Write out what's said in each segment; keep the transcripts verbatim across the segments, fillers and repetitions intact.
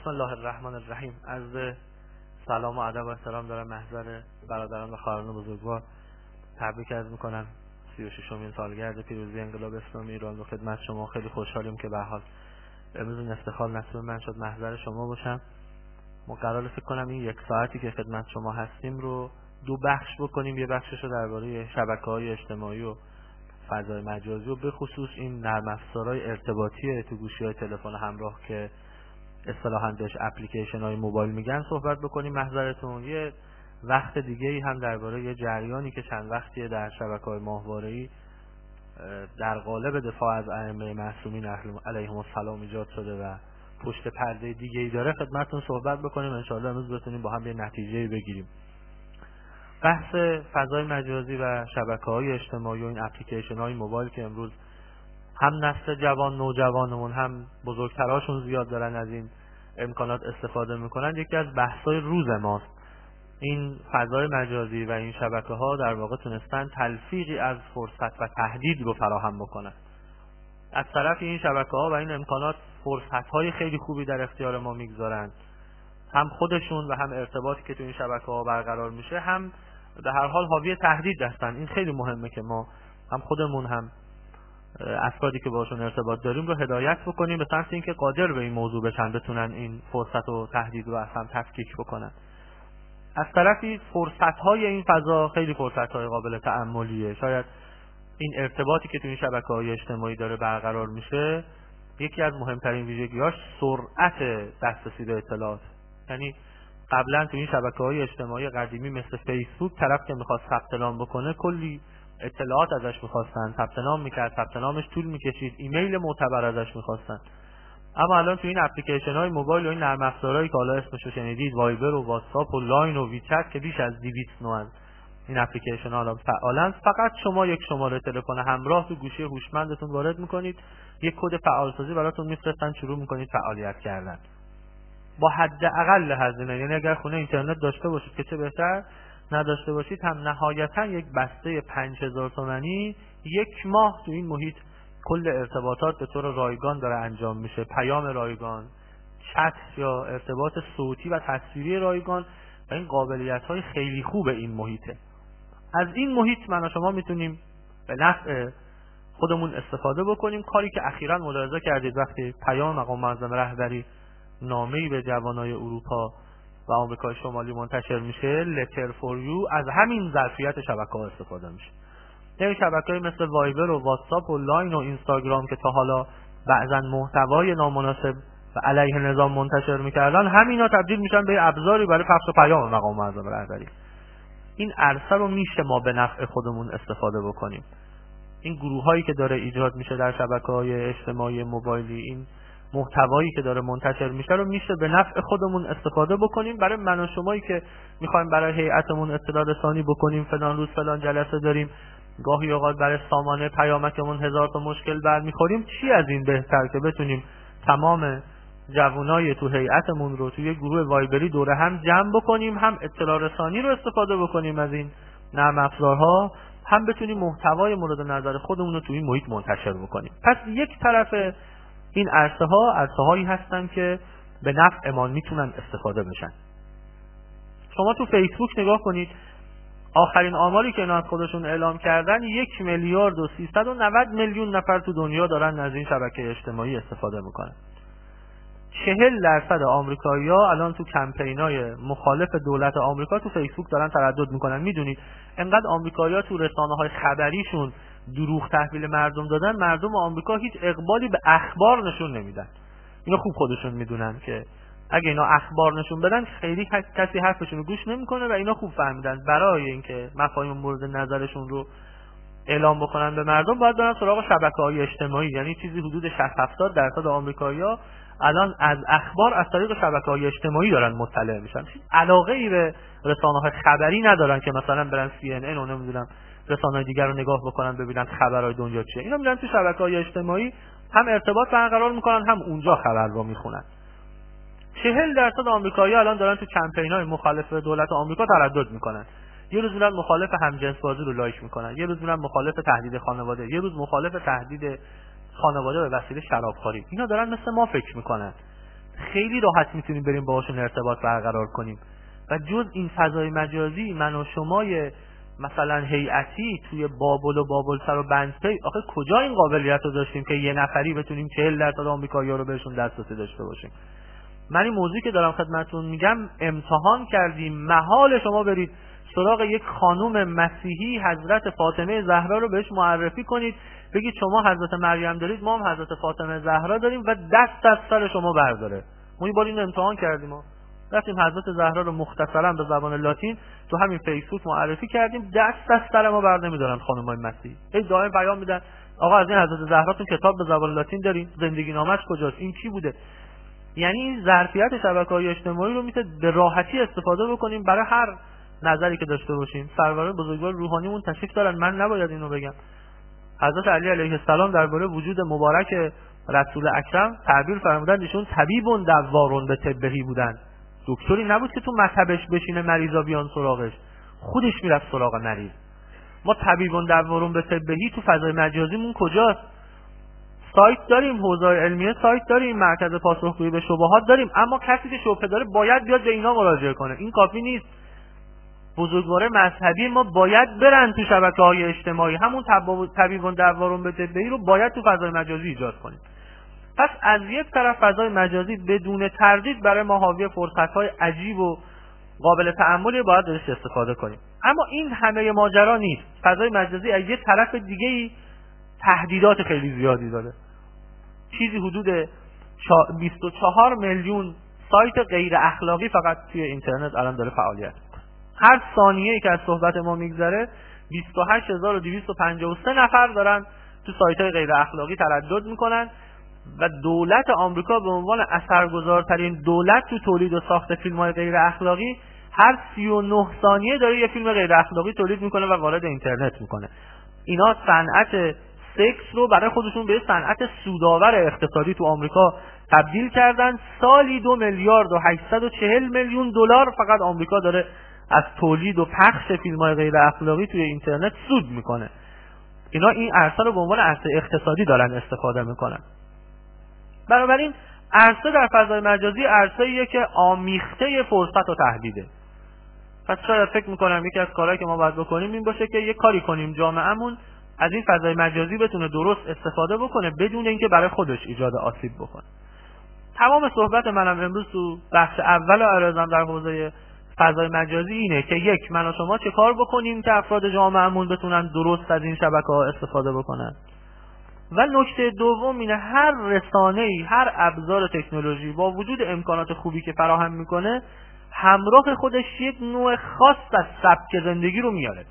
بسم الله الرحمن الرحیم. عرض سلام و ادب و احترام دارم محضر برادران و خواهران بزرگوار. تبریک عرض میکنم سی و ششمین سالگرد پیروزی انقلاب اسلامی ایران رو خدمت شما. خیلی خوشحالیم که به هر حال امروز این افتخار نصیب من شد محضر شما باشم. ما قراره فکر کنم این یک ساعتی که خدمت شما هستیم رو دو بخش بکنیم. یه بخشش رو درباره شبکه‌های اجتماعی و فضای مجازی و به خصوص این نرم افزارهای ارتباطی تو گوشی‌های تلفن همراه که اصطلاحاً بهش اپلیکیشن های موبایل میگن صحبت بکنیم محضرتون. یه وقت دیگه ای هم درباره یه جریانی که چند وقتیه در شبکه‌های ماهواره‌ای در قالب دفاع از ائمه معصومین علیهم السلام ایجاد شده و پشت پرده دیگه ای داره خدمتتون صحبت بکنیم. ان شاءالله امروز بتونیم با هم یه نتیجه بگیریم. بحث فضای مجازی و شبکه‌های اجتماعی و این اپلیکیشن های موبایل که امروز هم نسل جوان نوجوانمون هم بزرگتراشون زیاد دارن از این امکانات استفاده میکنن، یکی از بحث‌های روز ماست. این فضای مجازی و این شبکه‌ها در واقع تونستن تلفیقی از فرصت و تهدید رو فراهم بکنن. از طرف این شبکه‌ها و این امکانات فرصت‌های خیلی خوبی در اختیار ما میگذارن، هم خودشون و هم ارتباطی که تو این شبکه‌ها برقرار میشه هم به هر حال حاوی تهدید هستن. این خیلی مهمه که ما هم خودمون هم افرادی که باشون ارتباط داریم رو هدایت بکنیم به سمت اینکه قادر به این موضوع بشن، بتونن این فرصت و تهدید رو از هم تفکیک بکنن. از طرفی فرصت‌های این فضا خیلی فرصت‌های قابل تأملیه. شاید این ارتباطی که تو این شبکه‌های اجتماعی داره برقرار میشه، یکی از مهمترین ویژگی‌هاش سرعت دسترسی به اطلاعات. یعنی قبلا تو این شبکه‌های اجتماعی قدیمی مثل فیسبوک طرف که می‌خواد ثبت نام بکنه کلی اطلاعات ازش می‌خواستن، ثبت نام می‌کرد، ثبت نامش طول می‌کشید، ایمیل معتبر ازش می‌خواستن. اما الان تو این اپلیکیشن‌های موبایل و این نرم افزارهایی که حالا اسمش رو شنیدید، وایبر و واتساپ و لاین و ویچت که بیش از دویست نوع این اپلیکیشن‌ها الان فعالن، فقط شما یک شماره تلفن همراه تو گوشی هوشمندتون وارد می‌کنید، یک کد فعالسازی براتون می‌فرستن، شروع می‌کنید فعالیت کردن. با حداقل هزینه، یعنی اگر خونه اینترنت داشته باشید که چه بهتر، نداشته باشید هم نهایتا یک بسته پنج هزار تومانی یک ماه تو این محیط کل ارتباطات به طور رایگان داره انجام میشه. پیام رایگان، چت یا ارتباط صوتی و تصویری رایگان و این قابلیت‌های خیلی خوب این محیطه. از این محیط من و شما میتونیم به نفع خودمون استفاده بکنیم. کاری که اخیراً ملاحظه کردید وقتی پیام مقام معظم رهبری نامه‌ای به جوانای اروپا و آمریکای شمالی منتشر میشه، لتر فور یو، از همین ظرفیت شبکه‌ها استفاده میشه. یعنی شبکه‌های مثل وایبر و واتساپ و لاین و اینستاگرام که تا حالا بعضاً محتوای نامناسب و علیه نظام منتشر میکردن، همینا تبدیل میشن به ابزاری برای پخش پیام مقام معظم رهبری. این عرصه رو میشه ما به نفع خودمون استفاده بکنیم. این گروهایی که داره ایجاد میشه در شبکه‌های اجتماعی موبایلی، این محتوایی که داره منتشر میشه رو میشه به نفع خودمون استفاده بکنیم. برای من و شمایی که میخوایم برای هیئتمون اطلاع رسانی بکنیم، فلان روز فلان جلسه داریم، گاهی اوقات برای سامانه پیامکمون هزار تا مشکل برمیخوریم، چی از این بهتر که بتونیم تمام جوانای تو هیئتمون رو توی گروه وایبری دوره هم جمع بکنیم، هم اطلاع رسانی رو استفاده بکنیم از این نرم افزارها، هم بتونیم محتوای مورد نظر خودمون رو توی این محیط منتشر بکنیم. پس یک طرف این عرصه ها عرصه هایی هستن که به نفع ما میتونن استفاده بشن. شما تو فیسبوک نگاه کنید، آخرین آماری که اینا از خودشون اعلام کردن، یک میلیارد و سیصد و نود میلیون نفر تو دنیا دارن از این شبکه اجتماعی استفاده میکنن. چهل درصد آمریکایی‌ها الان تو کمپینای مخالف دولت آمریکا تو فیسبوک دارن تردد میکنن. میدونید انقدر آمریکایی‌ها تو رسانه‌های خبریشون دروغ تحویل مردم دادن، مردم آمریکا هیچ اقبالی به اخبار نشون نمیدن. اینا خوب خودشون میدونن که اگه اینا اخبار نشون بدن خیلی کسی حرفشون رو گوش نمیکنه و اینا خوب فهمیدن برای اینکه مفاهیم مورد نظرشون رو اعلام بکنن به مردم باید برن سراغ شبکه‌های اجتماعی. یعنی چیزی حدود شصت هفتاد درصد آمریکایی‌ها الان از اخبار از طریق شبکه‌های اجتماعی دارن مطلع میشن. علاقه ای به رسانه‌های خبری ندارن که مثلا برن سی ان ان و نمیدونم رسانه‌های دیگر رو نگاه بکنن ببینن خبرهای دنیا چیه. اینا میرن تو شبکه‌های اجتماعی هم ارتباط برقرار میکنن هم اونجا خبر رو میخونن. چهل درصد آمریکایی‌ها الان دارن تو کمپین‌های مخالف دولت آمریکا تردد میکنن. یه روز میرن مخالف همجنس‌بازی رو لایک میکنن، یه روز میرن مخالف تهدید خانواده، یه روز مخالف تهدید خانواده به وسیله شرابخوری. اینا دارن مثل ما فکر میکنن. خیلی راحت میتونیم بریم باهاشون ارتباط برقرار کنیم. و جز این فضای مجازی من و شمای مثلا هیئتی توی بابل و بابل سر و بندپی آخه کجا این قابلیت رو داشتیم که یه نفری بتونیم چهل درصد آمریکایی‌ها رو بهشون دسترسی داشته باشیم؟ من این موضوعی که دارم خدمتتون میگم امتحان کردیم. محال شما برید سراغ یک خانوم مسیحی حضرت فاطمه زهرا رو بهش معرفی کنید بگید شما حضرت مریم دارید، ما هم حضرت فاطمه زهرا داریم و دست از سر شما برداره. ما این بار این امتحان کردیم، ما رفتیم حضرت زهرا رو مختصرا به زبان لاتین تو همین فیسبوک معرفی کردیم، دست از سر ما بر نمیدارن خانم‌های مسیحی. هی دائم پیام میدن آقا از این حضرت زهرا تو کتاب به زبان لاتین دارین، زندگی نامش کجاست، این کی بوده؟ یعنی این ظرفیت شبکه‌های اجتماعی رو میشه به راحتی استفاده بکنیم برای هر نظری که داشته باشیم. سروران بزرگوار روحانیمون تشریف دارن، من نباید اینو بگم. حضرت علی علیه السلام درباره وجود مبارک رسول اکرم تعبیر فرمودن ایشون طبیبون دوارون به طبهی بودن. دکتری نبود که تو مطبش بشینه مریضا بیان سراغش، خودش میرفت سراغ مریض. ما طبیبون دوارون به طبهی تو فضای مجازیمون کجاست؟ سایت داریم، حوزه علمیه سایت داریم، مرکز پاسخگویی به شبهات داریم، اما کسی که شبهه داره باید بیاد به اینا مراجعه کنه. این کافی نیست. بزرگوار مذهبی ما باید برن تو شبکه‌های اجتماعی، همون طبیبون دوارون به طبهی رو باید تو فضای مجازی ایجاد کنیم. پس از یک طرف فضای مجازی بدون تردید برای ما حاوی فرصت‌های عجیب و قابل تأملی باید ازش استفاده کنیم. اما این همه ماجرا نیست. فضای مجازی از یک طرف دیگه‌ای تهدیدات خیلی زیادی داره. چیزی حدود بیست و چهار میلیون سایت غیر اخلاقی فقط توی اینترنت الان داره فعالیت میکنه. هر ثانیه‌ای که از صحبت ما میگذره بیست و هشت هزار و دویست و پنجاه و سه نفر دارن تو سایت‌های غیر اخلاقی تردد میکنن و دولت آمریکا به عنوان اثرگذارترین دولت تو تولید و ساخت فیلم‌های غیر اخلاقی هر سی و نه ثانیه داره یه فیلم غیر اخلاقی تولید میکنه و وارد اینترنت میکنه. اینا صنعت سکس رو برای خودشون به صنعت سودآور اقتصادی تو آمریکا تبدیل کردن. سالی دو میلیارد و هشتصد و چهل میلیون دلار فقط آمریکا داره از تولید و پخش فیلم‌های غیر اخلاقی توی اینترنت سود میکنه. اینا این عرصه رو به عنوان عرصه اقتصادی دارن استفاده میکنن. بنابراین عرصه در فضای مجازی عرصه‌ایه که آمیخته فرصت و تهدیده. پس شاید فکر میکنم یکی از کارهایی که ما باید بکنیم این باشه که یه کاری کنیم جامعهمون از این فضای مجازی بتونه درست استفاده بکنه بدون اینکه برای خودش ایجاد آسیب بکنه. تمام صحبت منم امروز تو بخش اول عرضم در حوزه فضای مجازی اینه که یک، من و شما چه کار بکنیم که افراد جامعهمون بتونن درست از این شبکه‌ها استفاده بکنن. و نکته دوم اینه هر رسانه‌ای، هر ابزار تکنولوژی با وجود امکانات خوبی که فراهم میکنه همراه خودش یک نوع خاص از سبک زندگی رو میاره.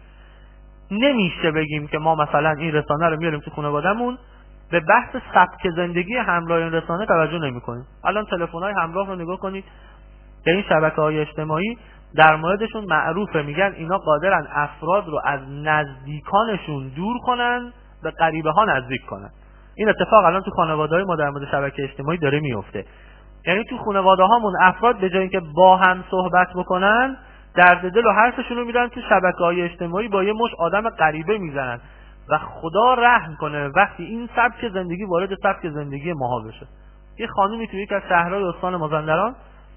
نمیشه بگیم که ما مثلا این رسانه رو میاریم تو خانواده‌مون به بحث سبک زندگی همراه این رسانه توجه نمی‌کنیم. الان تلفن‌های همراه رو نگاه کنید که این شبکه‌های اجتماعی در موردشون معروفه، میگن اینا قادرن افراد رو از نزدیکانشون دور کنن به غریبه ها نزدیک کنن. این اتفاق الان تو خانواده‌های ما در مورد شبکه اجتماعی داره میفته. یعنی تو خانواده‌هامون افراد به جای اینکه با هم صحبت بکنن درد دل و حرفشون رو میدن تو شبکه‌های اجتماعی با یه مش آدم غریبه میزنن و خدا رحم کنه وقتی این سبک زندگی وارد سبک زندگی ماها بشه. یه خانومی توی یک از شهرهای استان مازندران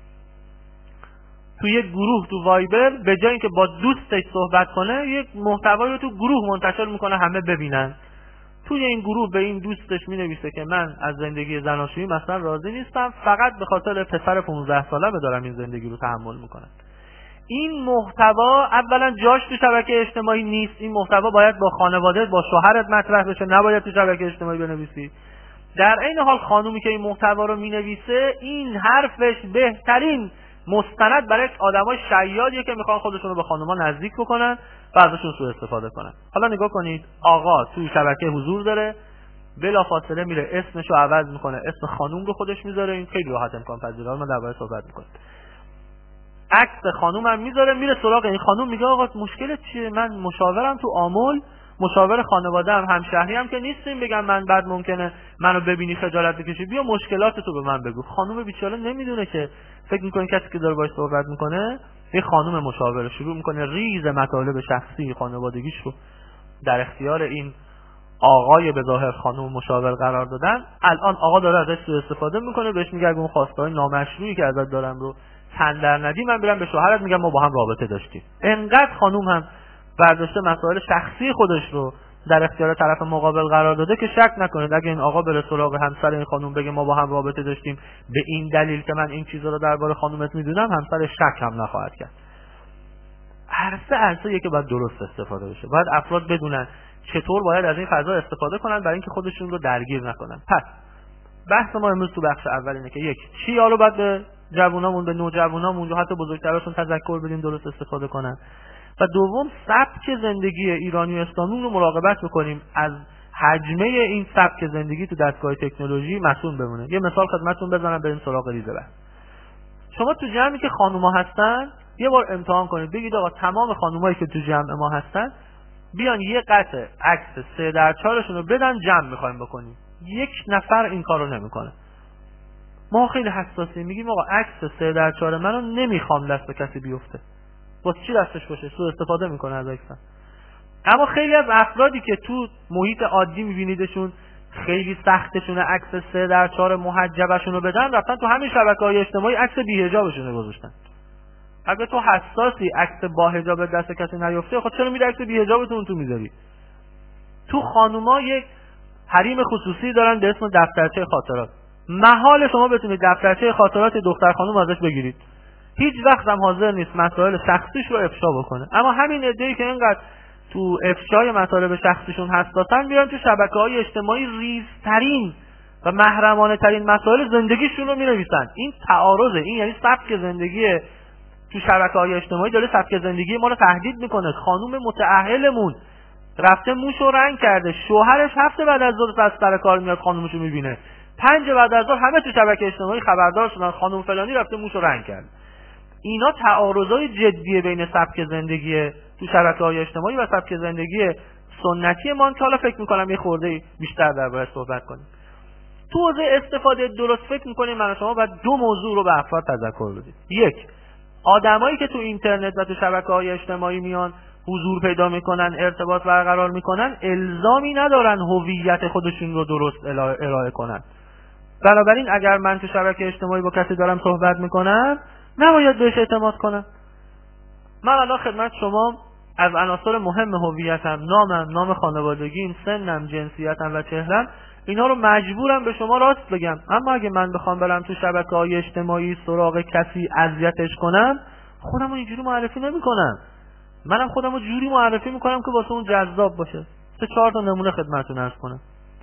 توی یک گروه تو وایبر به جای اینکه با دوستش صحبت کنه یک محتوایی رو تو گروه منتشر میکنه همه ببینن. توی این گروه به این دوستش مینویسه که من از زندگی زناشویی مثلا راضی نیستم، فقط به خاطر پسر پانزده ساله دارم این زندگی رو تحمل میکنم. این محتوا اولا جاش تو شبکه اجتماعی نیست. این محتوا باید با خانواده، با شوهرت مطرح بشه، نباید تو شبکه اجتماعی بنویسی. در این حال خانومی که این محتوا رو مینویسه این حرفش بهترین مستند برای آدمای شیادیه که میخوان خودشون رو به خانوما نزدیک بکنن و ازشون سوء استفاده کنن. حالا نگاه کنید آقا تو شبکه حضور داره، بلافاصله میره اسمش رو عوض میکنه، اسم خانوم رو خودش میذاره. این خیلی راحت امکان پذیره، من دربارش صحبت میکنم. عکس خانومم میذاره، میره سراغ این خانوم میگه آقا مشکلت چیه؟ من مشاورم تو آمل، مشاور خانواده‌ام، همشهری هم که نیستیم بگم من بعد ممکنه منو ببینی خجالت بکشی، بیا مشکلاتتو به من بگو. خانوم بیچاره نمیدونه که فکر میکنه کسی که داره باهاش صحبت میکنه یه خانوم مشاور، شروع میکنه ریز مطالب شخصی خانوادگیش رو در اختیار این آقای به ظاهر خانم مشاور قرار دادن، الان آقا داره ازش سوء استفاده میکنه، بهش میگه اگه اون خواستهای نامشروعی که ازت دارم رو تندر ندی، من میرم به شوهرت میگم ما با هم رابطه داشتیم. انقدر خانم هم برداشته مسائل شخصی خودش رو در اختیار طرف مقابل قرار داده که شک نکنید اگه این آقا بره سراغ همسر این خانم بگه ما با هم رابطه داشتیم به این دلیل که من این چیزا رو درباره خانومت میدونم، همسر شک هم نخواهد کرد. عرصه عرصه‌ایه که باید درست استفاده بشه. باید افراد بدونن چطور باید از این فضا استفاده کنن برای اینکه خودشون رو درگیر نکنن. پس بحث ما امروز تو بخش اول اینه که یک، چیا رو باید به جوونامون، به نوجوانامون و حتی بزرگتراشون تذکر بدیم درست استفاده کنن، و دوم سبک زندگی ایرانی و اسلامی رو مراقبت بکنیم از حجمه این سبک زندگی تو دستگاه تکنولوژی مسئول بمونه. یه مثال خدمتتون بزنم بریم سراغ ریزه بحث. شما تو جمعی که خانوما هستن یه بار امتحان کنید، بگید آقا تمام خانومایی که تو جمع ما هستن بیان یه قطعه عکس سه در چهارشون رو بدن جمع می‌خوایم بکنیم. یک نفر این کارو نمی‌کنه. ما خیلی حساسیم، میگیم آقا عکس سه در چهار منو نمیخوام دست به کسی بیفته. واسه چی دستش باشه؟ سوء استفاده میکنه از عکسم. اما خیلی از افرادی که تو محیط عادی میبینیدشون خیلی سختشونه عکس سه در چهار محجبشون رو بدن، رفتن تو همین شبکه‌های اجتماعی عکس بی‌حجابشون رو گذاشتن. اگه تو حساسی عکس با حجاب دست کسی نیفته، خب چرا میری عکس بی‌حجابتون تو میذاری؟ تو خانوما یک حریم خصوصی دارن به اسم دفترچه خاطرات. محال شما بتونید دفترچه خاطرات دختر خانم ازش بگیرید. هیچ وقت هم حاضر نیست مسائل شخصیش رو افشا بکنه. اما همین عده‌ای که اینقدر تو افشای مطالب شخصیشون حساسن، میرن تو شبکه‌های اجتماعی ریزترین و محرمانه ترین مسائل زندگیشون رو مینویسن. این تعارضه، این یعنی سبک زندگی تو شبکه‌های اجتماعی داره سبک زندگی ما رو تهدید میکنه. خانم متأهلمون رفته موشو رنگ کرده، شوهرش هفته بعد از ظهر از سر کار میاد خانومشو میبینه، پنج بعد از ظهر همه تو شبکه اجتماعی خبردار شدن خانم فلانی رفته موشو رنگ کرد. اینا تعارضای جدیه بین سبک زندگی تو شبکه‌های اجتماعی و سبک زندگی سنتی ما که حالا فکر می‌کنم یه خورده بیشتر درباره‌اش صحبت کنیم. تو حوزه استفاده درست فکر می‌کنیم من و شما باید دو موضوع رو به افراد تذکر بدیم. یک، آدمایی که تو اینترنت و تو شبکه‌های اجتماعی میان حضور پیدا میکنن، ارتباط برقرار میکنن، الزامی ندارن هویت خودشون رو درست ارائه کنن. بنابراین اگر من تو شبکه اجتماعی با کسی دارم صحبت میکنم، نباید بهش اعتماد کنم. من الان خدمت شما از عناصر مهم هویتم، نامم، نام خانوادگیم، سنم، جنسیتم و چهرم، اینا رو مجبورم به شما راست بگم. اما اگه من بخوام برم تو شبکه‌های اجتماعی سراغ کسی اذیتش کنم، خودم رو اینجوری معرفی نمی‌کنم. منم خودم رو جوری معرفی می‌کنم که واسه اون جذاب باشه. سه چهار تا نمونه خدمتتون عرض کنم.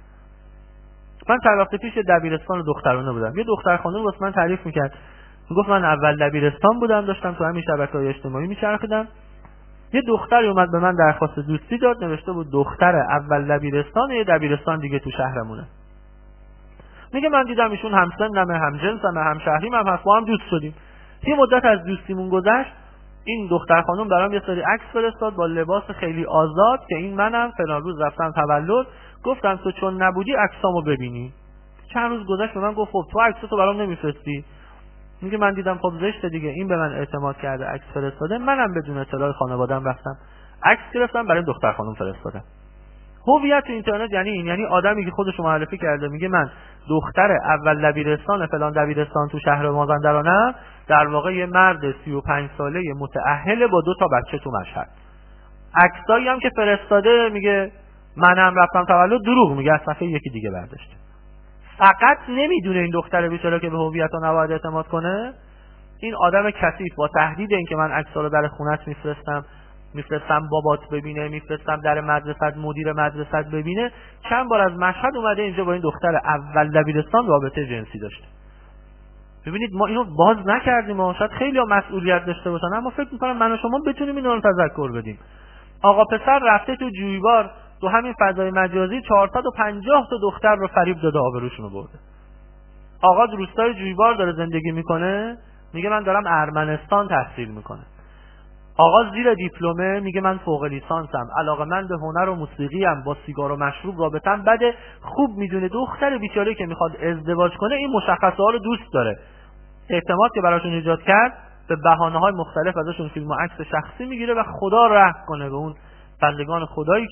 من چند وقت پیش دبیرستان دخترانه بودم. یه دختر خانم واسه من تعریف می‌کرد. میگفت من اول دبیرستان بودم، داشتم تو همین شبکه‌های اجتماعی میچرخیدم. یه دختری اومد به من درخواست دوستی داد، نوشته بود دختر اول دبیرستان یه دبیرستان دیگه تو شهرمونه. میگه من دیدم ایشون همسنمه، همجنسمه، همشهریم هم هست، با هم دوست شدیم. یه مدت از دوستیمون گذشت، این دختر خانم برام یه سری عکس فرستاد با لباس خیلی آزاد که این منم، فلان روز رفتم تولد، گفتم تو چون نبودی عکسامو ببینی. چند روز گذشت به من گفت خب تو عکساتو برام نمیفرستی؟ میگه من دیدم خب زشته دیگه، این به من اعتماد کرده عکس فرستاده، منم بدون اطلاع خانواده‌ام رفتم عکس گرفتم برای دختر خانم فرستادم. هویت اینترنت یعنی این، یعنی آدمی که خودش رو معرفی کرده میگه من دختر اول دبیرستان فلان دبیرستان تو شهر مازندرانم، در واقع یه مرد سی و پنج ساله متأهل با دو تا بچه تو مشهد. عکسایی هم که فرستاده میگه منم رفتم تولد، دروغ میگه، از صفحه یکی دیگه برداشته. فقط نمیدونه این دختر بیچاره که به هویت ها نباید اعتماد کنه. این آدم کثیف با تهدید این که من عکس‌ها رو در خونه‌ت میفرستم، میفرستم بابات ببینه، میفرستم در مدرسه مدیر مدرسه ببینه، چند بار از مشهد اومده اینجا با این دختر اول دبیرستان رابطه جنسی داشته. ببینید ما اینو باز نکردیم، ما شاید خیلی ها مسئولیت داشته باشن، اما فکر می‌کنم من و شما بتونیم اینو رو تذکر بدیم. آقا پسر رفته تو جویبار تو همین فضای مجازی چهارصد و پنجاه تا دختر رو فریب داده، آبروشونو برده. آقا روستای جویبار داره زندگی میکنه، میگه من دارم ارمنستان تحصیل میکنه. آقا زیر دیپلمه میگه من فوق لیسانسم، علاقه‌مند به هنر و موسیقی ام، با سیگار و مشروب رابطه‌ام بده. خوب میدونه دختر بیچاره که میخواد ازدواج کنه این مشخصه ها رو دوست داره. اعتماد که براشون ایجاد کرد، به بهانه‌های مختلف ازشون فیلم و عکس شخصی میگیره و خدا رحم کنه به اون بندگان خدایی که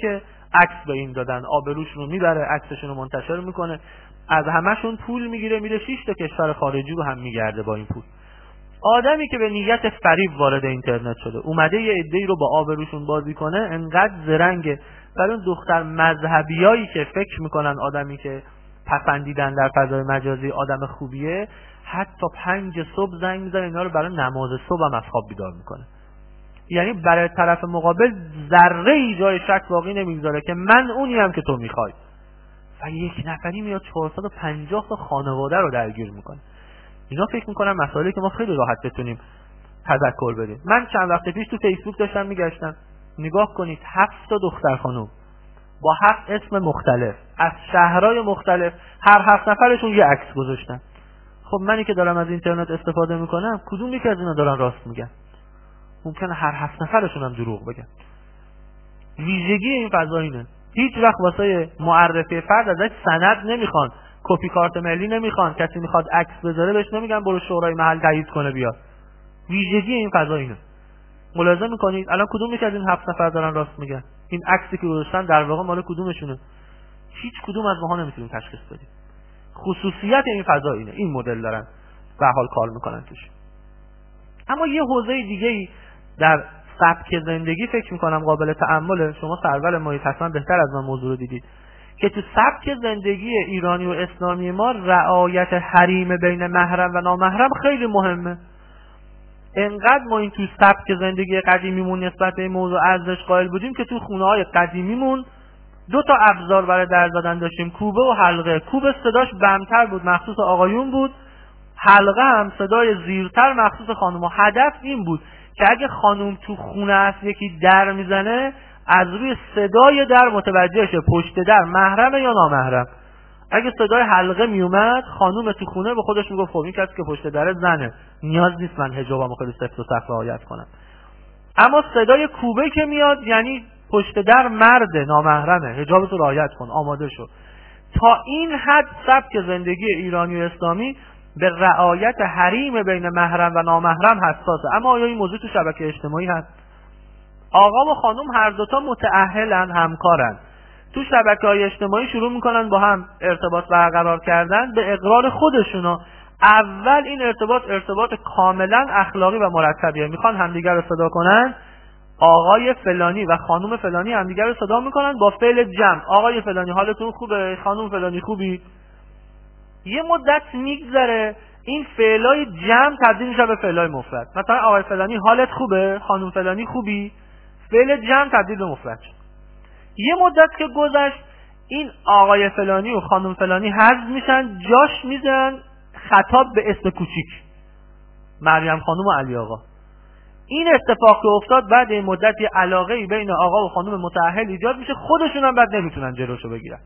عکس به این دادن، آبروشون رو میبره، عکسشون رو منتشر میکنه، از همهشون پول میگیره، میره شش تا کشور خارجی رو هم میگرده با این پول. آدمی که به نیت فریب وارد اینترنت شده، اومده یه عده‌ای رو با آبروشون بازی کنه، انقدر زرنگه. برای اون دختر مذهبیایی که فکر میکنن آدمی که پسندیدن در فضای مجازی آدم خوبیه، حتی پنج صبح زنگ میزنه اینا رو برای نماز صبح هم از خواب بیدار میکنه. یعنی برای طرف مقابل ذره ای جای شک باقی نمیگذاره که من اونی هم که تو میخوای. و یک نفری میاد چهارصد و پنجاه تا خانواده رو درگیر میکنه. اینا فکر میکنم مسائلی که ما خیلی راحت بتونیم تذکر بدیم. من چند وقت پیش تو فیسبوک داشتم میگشتم، نگاه کنید هفت تا دختر خانم با هفت اسم مختلف از شهرهای مختلف، هر هفت نفرشون یه عکس گذاشتن. خب منی که دارم از اینترنت استفاده میکنم، کدوم یکی از اینا دارن راست میگن؟ ممکنه هر هفت نفرشون هم دروغ بگن. ویژگی این فضا اینه، هیچ وقت واسه معرفی فرد ازش سند نمیخوان، کپی کارت ملی نمیخوان، کسی میخواد عکس بذاره بهش نمیگن برو شورای محل تایید کنه بیا. ویژگی این فضا اینه. ملاحظه میکنید الان کدوم یکی از این هفت نفر دارن راست میگن؟ این عکسی که گذاشتن در واقع مال کدومشونه؟ هیچ کدوم از ماها نمیتونیم تشخیص بدیم. خصوصیت این فضا اینه، این مدل دارن به حال کار میکنن توش. اما یه حوزه دیگه‌ای در سبک زندگی فکر میکنم قابل تأمله، شما سرور محیط حتما بهتر از من موضوع رو دیدید، که تو سبک زندگی ایرانی و اسلامی ما رعایت حریم بین محرم و نامحرم خیلی مهمه. انقدر ما این تو سبک زندگی قدیمیمون نسبت به این موضوع ارزش قائل بودیم که تو خونه‌های قدیمیمون دو تا ابزار برای در زدن داشتیم، کوبه و حلقه. کوبه صداش بمتر بود، مخصوص آقایون بود. حلقه هم صدای زیرتر، مخصوص خانم‌ها. هدف این بود که اگه خانم تو خونه است یکی در میزنه، از روی صدای در متوجه شه پشت در محرم یا نامحرم. اگه صدای حلقه میومد، خانم تو خونه به خودش میگفت خب این کسی که پشت در زنه، نیاز نیست من حجابمو خیلی سفت و سخت رعایت کنم. اما صدای کوبه که میاد یعنی پشت در مرد، نامحرمه، حجابتو رعایت کن، آماده شو. تا این حد سبک زندگی ایرانی و اسلامی به رعایت حریم بین محرم و نامحرم حساسه. اما آیا این موضوع تو شبکه اجتماعی هست؟ آقا و خانم هر دوتا متأهلن، همکارن، تو شبکه‌های اجتماعی شروع میکنن با هم ارتباط برقرار کردن به اقرار خودشونا. اول این ارتباط ارتباط کاملا اخلاقی و مرتبیه، میخوان همدیگر رو صدا کنن، آقای فلانی و خانم فلانی همدیگر رو صدا میکنن با فعل جمع، آقای فلانی حالتون خوبه، خانم فلانی خوبی. یه مدت میگذره این فعلای جمع تبدیل میشه به فعلای مفرد. مثلا آقای فلانی حالت خوبه، خانم فلانی خوبی، فعل جمع تبدیل به مفرد شد. یه مدت که گذشت این آقای فلانی و خانم فلانی حذف میشن، جاش میزنن خطاب به اسم کوچیک، مریم خانم و علی آقا. این اتفاق که افتاد بعد این مدت یه علاقه‌ای بین آقا و خانم متأهل ایجاد میشه، خودشون هم بعد نمیتونن جلوشو بگیرن.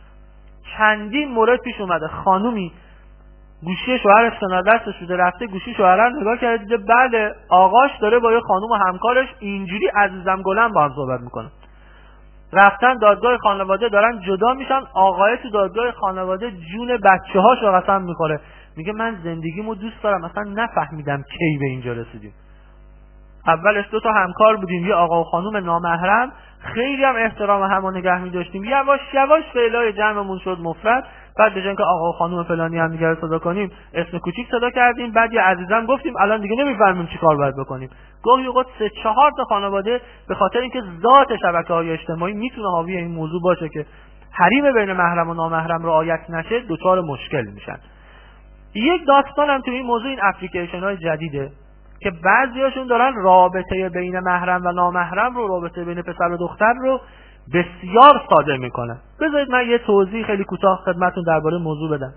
چندین مورد پیش اومده خانومی گوشی شوهرش کنار دستش بوده، رفته گوشی شوهر رو نگاه کرده، دیده بله آقاش داره با یه خانم و همکارش اینجوری عزیزم گلم با هم صحبت میکنه. رفتن دادگاه خانواده، دارن جدا میشن، آقای تو دادگاه خانواده جون بچه‌هاش رو قسم میخوره، میگه من زندگیمو دوست دارم، اصلا نفهمیدم کی به اینجا رسیدیم. اولش دو تا همکار بودیم، یه آقا و خانم نامحرم، خیلی هم احترام هم و نگه می‌داشتیم، یواش یواش فعلای جمعمون شد مفرد. بعد به جای اینکه آقا و خانم فلانی هم دیگه رو صدا کنیم، اسم کوچیک صدا کردیم، بعد یه عزیزم گفتیم، الان دیگه نمی‌فهمیم چیکار باید بکنیم. گاهی اوقات سه چهار تا خانواده به خاطر اینکه ذات شبکه‌های اجتماعی میتونه حاوی این موضوع باشه که حریم بین محرم و نامحرم رعایت نشه، دچار مشکل میشن. یک داستان هم تو این موضوع این اپلیکیشن‌های جدیده که بعضیاشون دارن رابطه بین محرم و نامحرم رو، رابطه بین پسر و دختر رو بسیار ساده میکنن. بذارید من یه توضیح خیلی کوتاه خدمتتون درباره موضوع بدم.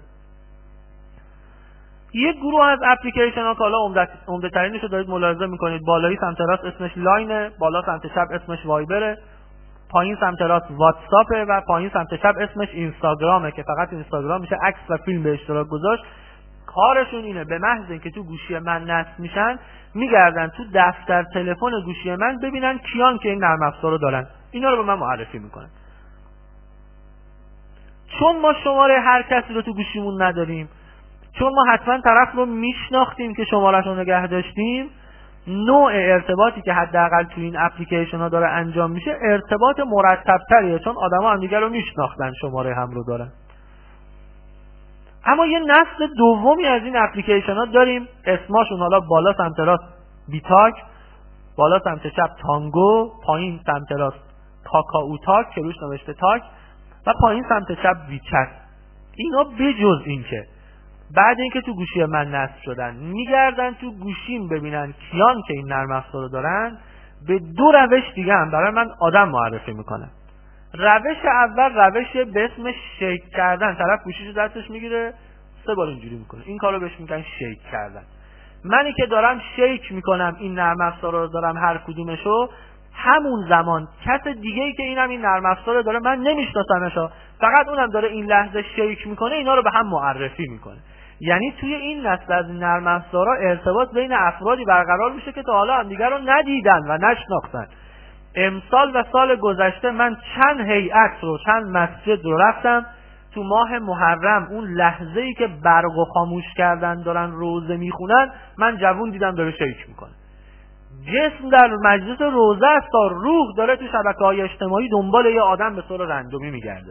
یک گروه از اپلیکیشن ها که حالا عمده ترینش رو دارید ملاحظه میکنید، بالایی سمت راست اسمش لاینه، بالا سمت چپ اسمش وایبره، پایین سمت راست واتساپه و پایین سمت چپ اسمش اینستاگرامه که فقط اینستاگرام میشه عکس و فیلم به اشتراک گذاشت. کارشون اینه به محض اینکه تو گوشی من نصب میشن، میگردن تو دفتر تلفن گوشی من ببینن کیان که این نرم افزار رو دارن، اینا رو به من معرفی میکنن. چون ما شماره هر کسی رو تو گوشیمون نداریم، چون ما حتما طرف رو میشناختیم که شماره‌شو نگه داشتیم، نوع ارتباطی که حداقل تو این اپلیکیشن ها داره انجام میشه ارتباط مرتب تریه، چون آدما هم دیگه رو میشناختن، شماره هم رو دارن. اما یه نسل دومی از این اپلیکیشن ها داریم، اسماشون حالا بالا سمت راست بیتاک، بالا سمت چپ تانگو، پایین سمت راست کاکائو تاک که روش نوشته تاک و پایین سمت چپ ویچت. اینا بجز این که بعد اینکه تو گوشی من نصب شدن میگردن تو گوشیم ببینن کیان که این نرم افزار رو دارن، به دو روش دیگه هم برای من آدم معرفی میکنن. روش اول روش به اسم شیک کردن، طرف گوشیشو دستش میگیره سه بار اینجوری میکنه، این کارو بهش میگن شیک کردن. منی که دارم شیک میکنم این نرم افزار رو دارم هر کدومشو، همون زمان کس دیگه ای که اینم این نرم افزار رو داره من نمیشناسمش، فقط اونم داره این لحظه شیک میکنه، اینا رو به هم معرفی میکنه. یعنی توی این نسل از نرم افزارها ارتباط بین افرادی برقرار میشه که تا حالا هم دیگر رو ندیدن و نشناختن. امسال و سال گذشته من چند هیئت رو، چند مسجد رو رفتم تو ماه محرم، اون لحظه ای که برق و خاموش کردن دارن روزه میخونن، من جوون دیدم داره شیک میکنه. جسم در مجلس روزه است تا روح داره تو شبکه‌های اجتماعی دنبال یه آدم به طور رندومی میگرده.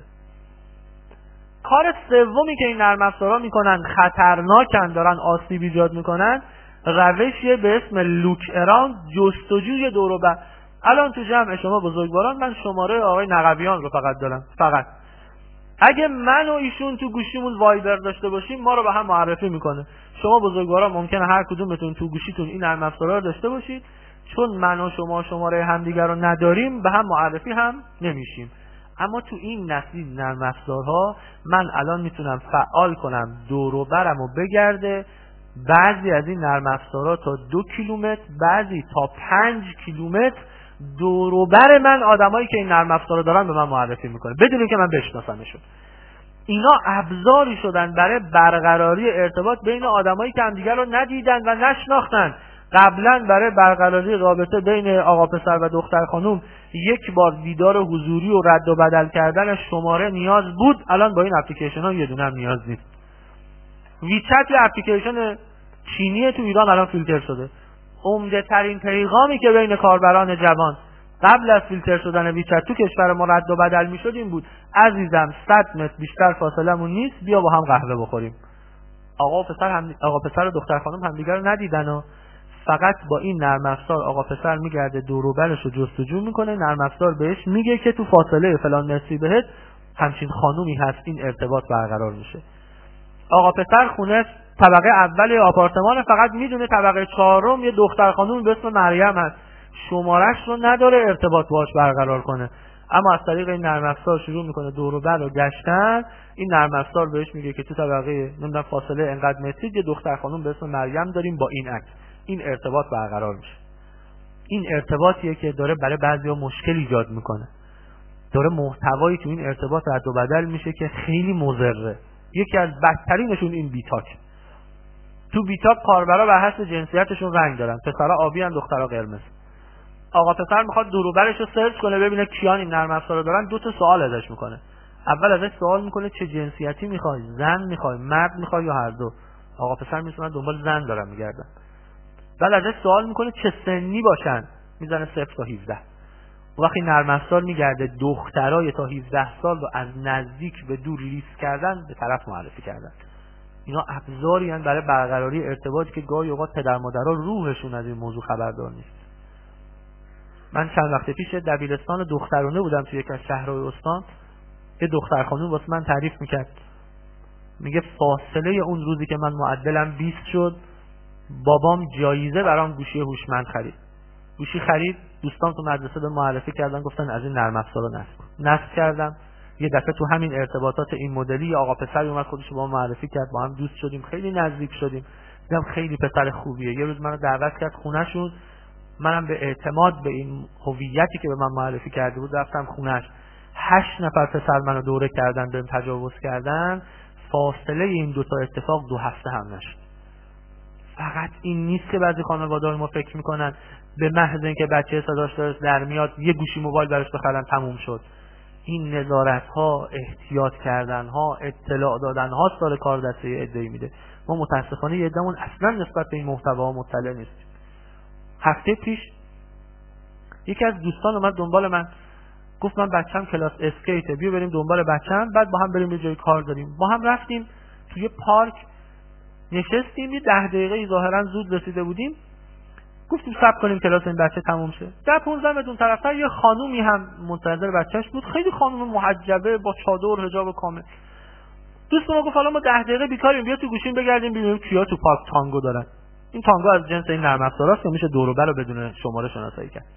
کار سومی که این نرم افزارها میکنن خطرناکن، دارن آسیب ایجاد میکنن، روشی به اسم لوک اراوند، جستجوی دور و بر. الان تو جمع شما بزرگواران من شماره آقای نقبیان رو فقط دارم، فقط اگه من و ایشون تو گوشیمون وایبر داشته باشیم ما رو به هم معرفی میکنه. شما بزرگواران ممکنه هر کدومتون تو گوشیتون این نرم افزارها رو داشته باشید، چون من و شما شماره همدیگر رو نداریم به هم معرفی هم نمیشیم. اما تو این نسل نرم افزارها من الان میتونم فعال کنم دور و برم و بگرده. بعضی از این نرم افزارها تا دو کیلومتر، بعضی تا پنج کیلومتر دور و بر من آدمایی که این نرم افزارها دارن به من معرفی میکنه بدون اینکه من بشناسمشون. اینا ابزاری شدن برای برقراری ارتباط بین آدمایی که همدیگر رو ندیدن و نشناختن. قبلا برای برقراری رابطه بین آقا پسر و دختر خانوم یک بار دیدار حضوری و رد و بدل کردن شماره نیاز بود، الان با این اپلیکیشن ها یه دونه هم نیاز نیست. ویچت یه اپلیکیشن چینی تو ایران الان فیلتر شده. عمده ترین پیغامی که بین کاربران جوان قبل از فیلتر شدن ویچت تو کشور ما رد و بدل میشد این بود: عزیزم صد متر بیشتر فاصلمون نیست، بیا با هم قهوه بخوریم. آقا پسر هم آقا پسر و دختر خانم همدیگه رو ندیدن و فقط با این نرم افزار آقا پسر میگرده دور و برش رو جستجو میکنه، نرم افزار بهش میگه که تو فاصله فلان متری بهت همچین خانومی هست، این ارتباط برقرار میشه. آقا پسر خونه طبقه اول آپارتمان، فقط میدونه طبقه چهارم یه دختر خانوم به اسم مریم هست، شمارش رو نداره ارتباط باهاش برقرار کنه، اما از طریق این نرم افزار شروع میکنه دور و بر رو گشتن. این نرم افزار بهش میگه که تو طبقه نمیدونم فاصله انقدر متری یه دختر خانوم به اسم مریم داریم، با این عکس این ارتباط برقرار میشه. این ارتباطیه که داره برای بعضیا مشکل ایجاد میکنه، داره محتوایی تو این ارتباط رد و بدل میشه که خیلی مضره. یکی از بدترینشون این بیتاک. تو بیتاک کاربرا بر حسب جنسیتشون رنگ دارن، پسرا آبی ان، دخترا قرمز. آقا پسر میخواد دور و برش رو سرچ کنه ببینه کیان این نرم افزار رو دارن، دو تا سوال ازش میکنه. اول ازش سوال میکنه چه جنسیتی میخوای، زن میخوای، مرد میخوای یا هر دو. آقا پسر میتونن دنبال زن دارن میگردن. بعد ازش سوال میکنه چه سنی باشن، میزنه صفر تا هفده. وقتی نرم افزار میگرده دخترای تا هفده سال رو از نزدیک به دور لیست کردن به طرف معرفی کردن. اینا ابزاری هستند برای برقراری ارتباطی که گاهی اوقات پدر مادرها روحشون از این موضوع خبردار نیست. من چند وقت پیش دبیرستان دخترانه بودم توی یک از شهرهای استان، یه دختر خانوم واسه من تعریف میکرد، میگه فاصله اون روزی که من معدلم بیست شد بابام جایزه برام گوشی هوشمند خرید. گوشی خرید، دوستان تو مدرسه به معرفی کردن، گفتن از این نرم افزار رو نصب کن. نصب کردم. یه دفعه تو همین ارتباطات این مدلی آقا پسری اومد خودش با ما معرفی کرد، با هم دوست شدیم، خیلی نزدیک شدیم. دیدم خیلی پسر خوبیه. یه روز منو دعوت کرد خونه‌شون، منم به اعتماد به این هویتی که به من معرفی کرده بود رفتم خونه‌اش. هشت نفر پسر منو دوره کردن، بهم تجاوز کردن. فاصله این دو تا اتفاق دو هفته هم نشد. فقط این نیست که بعضی خانواده‌ها ما فکر میکنن به محض اینکه بچه صداش در میاد یه گوشی موبایل براش بخرن تموم شد. این نظارت ها، احتیاط کردن ها، اطلاع دادن ها سال کار دسته عده‌ای میده. ما متاسفانه یه عده‌مون اصلا نسبت به این محتوا مطلع نیستیم. هفته پیش یکی از دوستان اومد دنبال من، گفت من بچه‌م کلاس اسکیته، بیا بریم دنبال بچه‌م، بعد با هم بریم یه جای کار داریم. با هم رفتیم توی پارک نشستیم، یه ده دقیقه ظاهرا زود رسیده بودیم، گفتیم صبر کنیم کلاس این بچه تموم شه. در پانزده متر اون طرفتر یه خانومی هم منتظر بچه‌ش بود، خیلی خانم محجبه با چادر حجاب کامل. دوست ما گفت حالا ما ده دقیقه بیکاریم، بیا تو گوشیم بگردیم ببینیم کیا تو پارک تانگو دارن. این تانگو از جنس این نرم افزاراست که میشه دور و بر رو بدون شماره شناسایی کرد.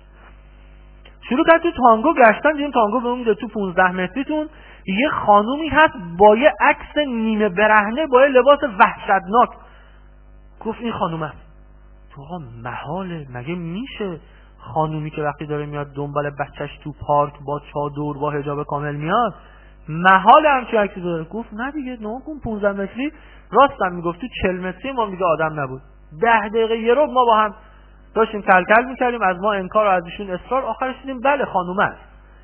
شروع کرد تو تانگو گشتن، دیدیم تانگو بهمون میده تو پانزده متریتون یه خانومی هست با یه عکس نیمه برهنه با یه لباس وحشتناک. گفت این خانومه است. تو آقا محاله، مگه میشه خانومی که وقتی داره میاد دنبال بچهش تو پارک با چادر با حجاب کامل میاد محال همچین عکسی داره؟ گفت نه دیگه، نه کن پانزده متری راستم میگفت، تو چهل متری ما میگه آدم نبود. ده دقیقه یه رو ما با هم داشتیم کلکل میکردیم، از ما انکار و از ایشون اصرار، آخرش دیدیم بله خانومه است.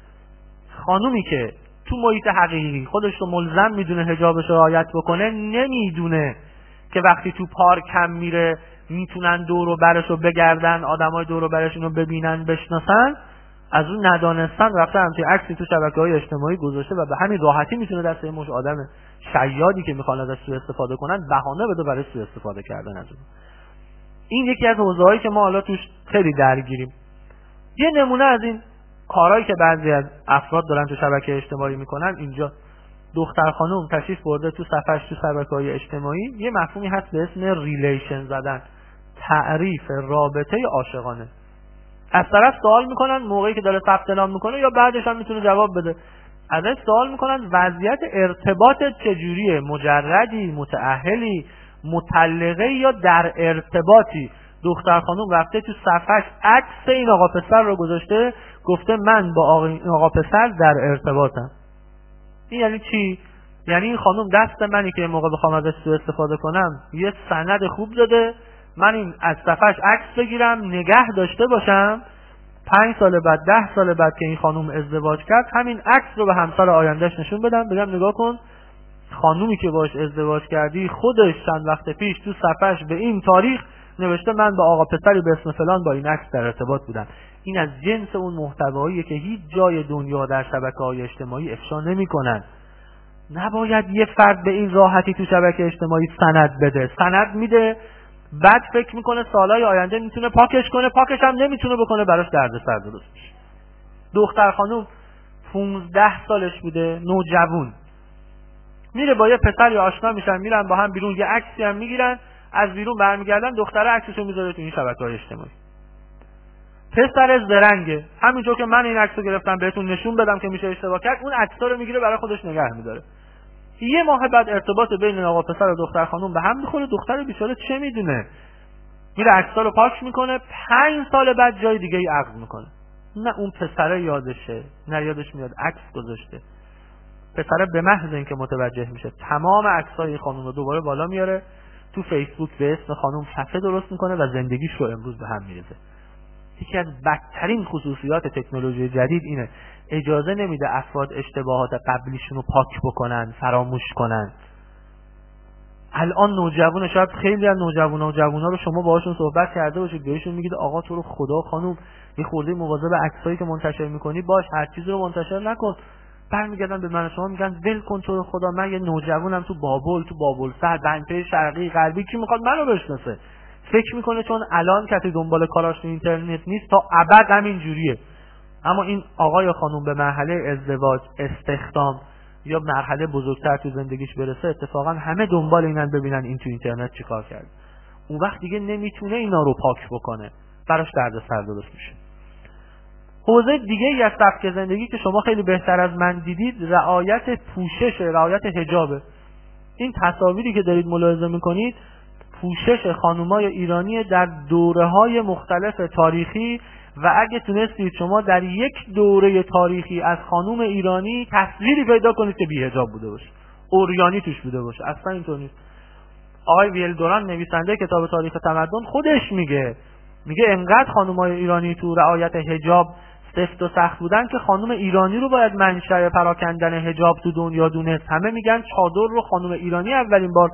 خانومی که تو محیط حقیقی خودش رو ملزم میدونه حجابش رو رعایت بکنه، نمیدونه که وقتی تو پارک هم میره میتونن دور و برش رو بگردن، آدمای دور و برش اینو ببینن بشناسن، از اون ندانستن رفته همچین عکسی تو شبکه‌های اجتماعی گذاشته و به همین راحتی میتونه دست این مش آدم شیادی که میخوان ازش سوء استفاده کنن بهانه بده برای سوء استفاده کردن از اون. این یکی از حوزه‌هایی که ما حالا توش خیلی درگیریم. یه نمونه از این کارهایی که بعضی از افراد دارن تو شبکه اجتماعی میکنن اینجا. دختر خانم تشریف برده تو صفحش تو شبکه‌های اجتماعی، یه مفهومی هست به اسم ریلیشن زدن، تعریف رابطه عاشقانه. از طرف سوال میکنن موقعی که داره ثبت نام میکنه یا بعدش هم میتونه جواب بده، ازش سوال میکنن وضعیت ارتباطت چجوریه، مجردی، متأهلی، مطلقه یا در ارتباطی. دختر خانم رفته تو صفحش عکس این آقا پسر رو گذاشته، گفته من با آقا, آقا پسر در ارتباطم. این یعنی چی؟ یعنی این خانم دست منی که موقع بخوام ازش سوء استفاده کنم یه سند خوب داده، من این از صفحش عکس بگیرم نگه داشته باشم، پنج سال بعد ده سال بعد که این خانم ازدواج کرد همین عکس رو به همسر آیندهش نشون بدم، بگم نگاه کن خانومی که باش ازدواج کردی خودش چند وقت پیش تو صفحش به این تاریخ نوشته من با آقا پسری به اسم فلان با این عکس در ارتباط بودم. این از جنس اون محتواییه که هیچ جای دنیا در شبکه‌های اجتماعی افشا نمی‌کنن. نباید یه فرد به این راحتی تو شبکه اجتماعی سند بده. سند میده بعد فکر میکنه سالهای آینده میتونه پاکش کنه، پاکش هم نمیتونه بکنه، براش دردسر درست میشه. دختر خانوم پونزده سالش بوده، نوجوان، میره با یه پسری آشنا میشن، میرن با هم بیرون، یه عکسی هم میگیرن، از بیرون برمیگردن دختره عکسشو میذاره تو این شبکه‌های اجتماعی. پسر زرنگه، همینطور که من این عکسو گرفتم بهتون نشون بدم که میشه اشتباه کرد، اون عکسا رو میگیره برای خودش نگه میداره. یه ماه بعد ارتباط بین آقا پسر و دختر خانم به هم میخوره، دختر بیچاره چه میدونه، میره عکس‌ها رو پاک میکنه، پنج سال بعد جای دیگه ای عقد میکنه. نه اون پسره یادشه، نه یادش میاد عکس گذاشته. پسره به محض اینکه متوجه میشه تمام عکسای خانم رو دوباره بالا میاره، تو فیسبوک به اسم خانم صفحه درست میکنه و زندگیش رو امروز به هم میریزه. یکی از بدترین خصوصیات تکنولوژی جدید اینه، اجازه نمیده افراد اشتباهات قبلیشون رو پاک بکنن، فراموش کنن. الان نوجوان، شاید خیلی از نوجوانا و جوونا رو شما باهاشون صحبت کرده باشید، بهشون میگید آقا تو رو خدا خانم یه خورده مواظب عکسایی که منتشر میکنی باش، هر چیزی رو منتشر نکن. برمیگردن به من شما میگن ول کن تو رو خدا، من یه نوجوانم تو بابل، تو بابل سر، بنپه شرقی غربی، کی میخواد منو بشناسه؟ فکر میکنه چون الان کسی دنبال کاراش تو اینترنت نیست تا ابد همین جوریه. اما این آقا یا خانم به مرحله ازدواج، استخدام یا مرحله بزرگتر تو زندگیش برسه، اتفاقا همه دنبال اینن ببینن این تو اینترنت چیکار کرد. اون وقت دیگه نمیتونه اینا رو پاک بکنه، براش دردسر درست میشه. حوزه دیگه ای از سبک زندگی که شما خیلی بهتر از من دیدید، رعایت پوشش، رعایت حجابه. این تصاویری که دارید ملاحظه میکنید پوشش خانومای ایرانی در دوره‌های مختلف تاریخی، و اگه تونستید شما در یک دوره تاریخی از خانوم ایرانی تصویری پیدا کنید که بی‌حجاب بوده باشه، عریانی توش بوده باشه، اصلا اینطور نیست. آقای ویل دوران نویسنده کتاب تاریخ تمدن خودش میگه میگه انقدر خانومای ایرانی تو رعایت حجاب سفت و سخت بودن که خانوم ایرانی رو باید منشأ پراکندن حجاب تو دنیا دونست. همه میگن چادر رو خانوم ایرانی اولین بار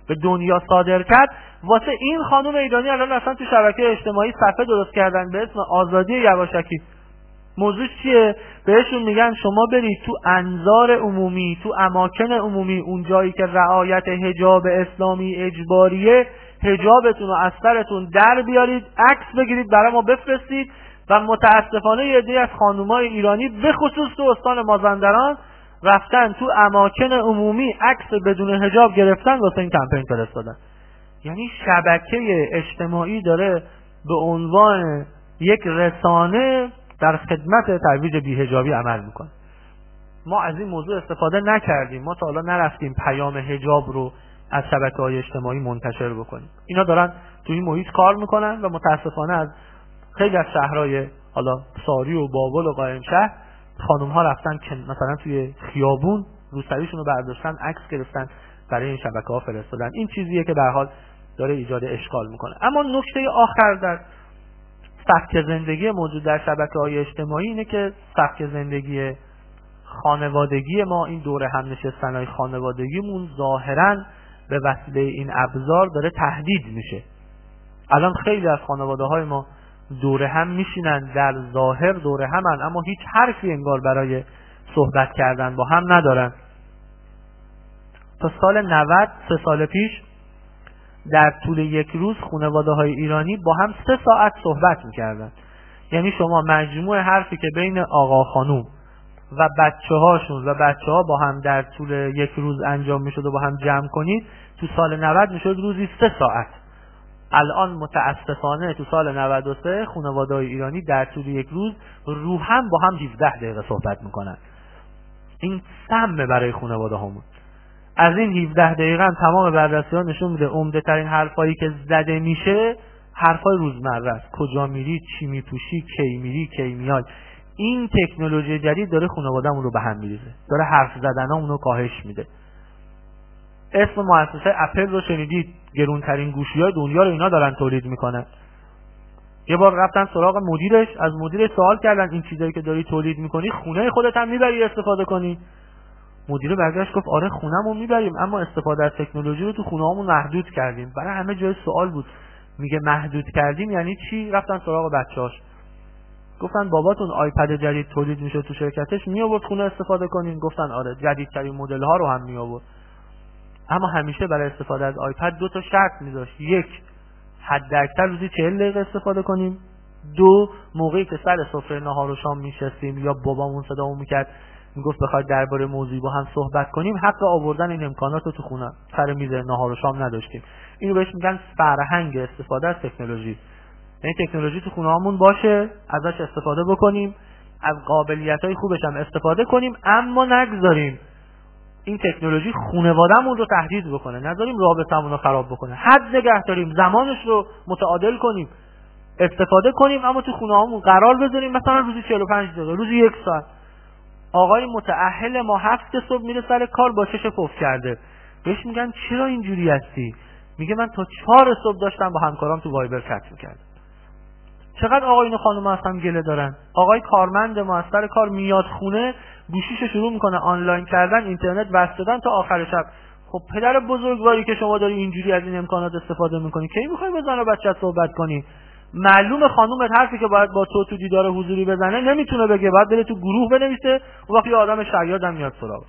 به دنیا صادر کرد. واسه این خانم ایرانی الان اصلا تو شبکه اجتماعی صفحه درست کردن به اسم آزادی یواشکی. موضوع چیه؟ بهشون میگن شما برید تو انظار عمومی، تو اماکن عمومی، اون جایی که رعایت حجاب اسلامی اجباریه، حجابتون و استرتون در بیارید، عکس بگیرید برای ما بفرستید. و متاسفانه یه عده از خانومای ایرانی به خصوص تو استان مازندران رفتن تو اماکن عمومی عکس بدون حجاب گرفتن واسه این کمپین فرستادن. یعنی شبکه اجتماعی داره به عنوان یک رسانه در خدمت ترویج بی‌حجابی عمل میکنه. ما از این موضوع استفاده نکردیم، ما تا حالا نرفتیم پیام حجاب رو از شبکه‌های اجتماعی منتشر بکنیم. اینا دارن توی این محیط کار میکنن و متاسفانه از خیلی از شهرهای حالا ساری و بابل و قائمشهر خانم‌ها رفتن که مثلا توی خیابون روسریشون رو برداشتن، عکس گرفتن برای این شبکه‌ها فرستادن. این چیزیه که به هر حال داره ایجاد اشکال میکنه. اما نکته آخر در سبک زندگی موجود در شبکه‌های اجتماعی اینه که سبک زندگی خانوادگی ما، این دوره هم نشستن‌های خانوادگیمون ظاهراً به وسیله این ابزار داره تهدید میشه. الان خیلی از خانواده‌های ما دوره هم میشینن، در ظاهر دوره همن اما هیچ حرفی انگار برای صحبت کردن با هم ندارن. تا سال نود، سه سال پیش، در طول یک روز خانواده‌های ایرانی با هم سه ساعت صحبت میکردن. یعنی شما مجموع حرفی که بین آقا خانوم و بچه هاشون و بچه ها با هم در طول یک روز انجام میشد و با هم جمع کنید، تو سال نود میشد روزی سه ساعت. الان متاسفانه تو سال نود و سه خانواده‌های ایرانی در طول یک روز رو هم با هم هفده دقیقه صحبت میکنن. این سمه برای خانواده همون. از این هفده دقیقه هم تمام بررسی ها نشون میده عمده ترین حرفایی که زده میشه حرفای روزمره است. کجا میری، چی میپوشی، کی میری، کی میای. این تکنولوژی جدید داره خانواده‌مون رو به هم میریزه، داره حرف زدنامون رو کاهش میده. اسم مؤسسه اپل رو شنیدید، گرونترین گوشی‌های دنیا رو اینا دارن تولید میکنن. یه بار رفتن سراغ مدیرش، از مدیرش سوال کردن این چیزایی که داری تولید میکنی خونه خودت هم میبری استفاده کنی؟ مدیر برگشت گفت آره خونه‌مون میبریم اما استفاده از تکنولوژی رو تو خونه‌هامون محدود کردیم. برای همه جای سوال بود. میگه محدود کردیم یعنی چی؟ رفتن سراغ بچه‌هاش، گفتن باباتون آیپد جدید تولید میشه تو شرکتش، می آورد خونه استفاده کنین؟ گفتن آره، جدیدترین مدل ها رو هم می آورد. اما همیشه برای استفاده از آیپد دو تا شرط میذاشت. یک، حد اکثر روزی چهل دقیقه استفاده کنیم. دو، موقعی که سر سفره نهار و شام میشستیم یا بابامون صدامون میکرد میگفت بخواید درباره موضوعی با هم صحبت کنیم، حتی آوردن این امکانات رو تو خونه سر میز نهار و شام نداشتیم. اینو بهش میگن فرهنگ استفاده از تکنولوژی. این تکنولوژی تو خونه‌هامون باشه، ازش استفاده بکنیم، از قابلیت‌های خوبش هم استفاده کنیم، اما نگذاریم این تکنولوژی خانواده‌مون رو تهدید بکنه، نذاریم رابطه‌مون رو خراب بکنه. حد نگه داریم، زمانش رو متعادل کنیم، استفاده کنیم، اما تو خونه‌هامون قرار بذاریم مثلا روزی چهل و پنج دقیقه، روزی یک ساعت. آقای متأهل ما هفت صبح میره سر کار با چش پف کرده، بهش میگن چرا اینجوری هستی؟ میگه من تا چهار صبح داشتم با همکارام تو وایبر چت می‌کردم. چقدر آقایون و خانوما از هم گله دارن. آقای کارمند ما از سر کار میاد خونه، گوشیشو شروع میکنه آنلاین کردن، اینترنت وصل دادن تا آخر شب. خب پدر بزرگواری که شما داری اینجوری از این امکانات استفاده میکنی، کی میخوای با زن و بچه‌ت صحبت کنی؟ معلومه خانومت حرفی که باید با تو تو دیدار حضوری بزنه نمیتونه بگه، باید بره تو گروه بنویسه، اون وقت یه آدم شیاد هم میاد سراغش.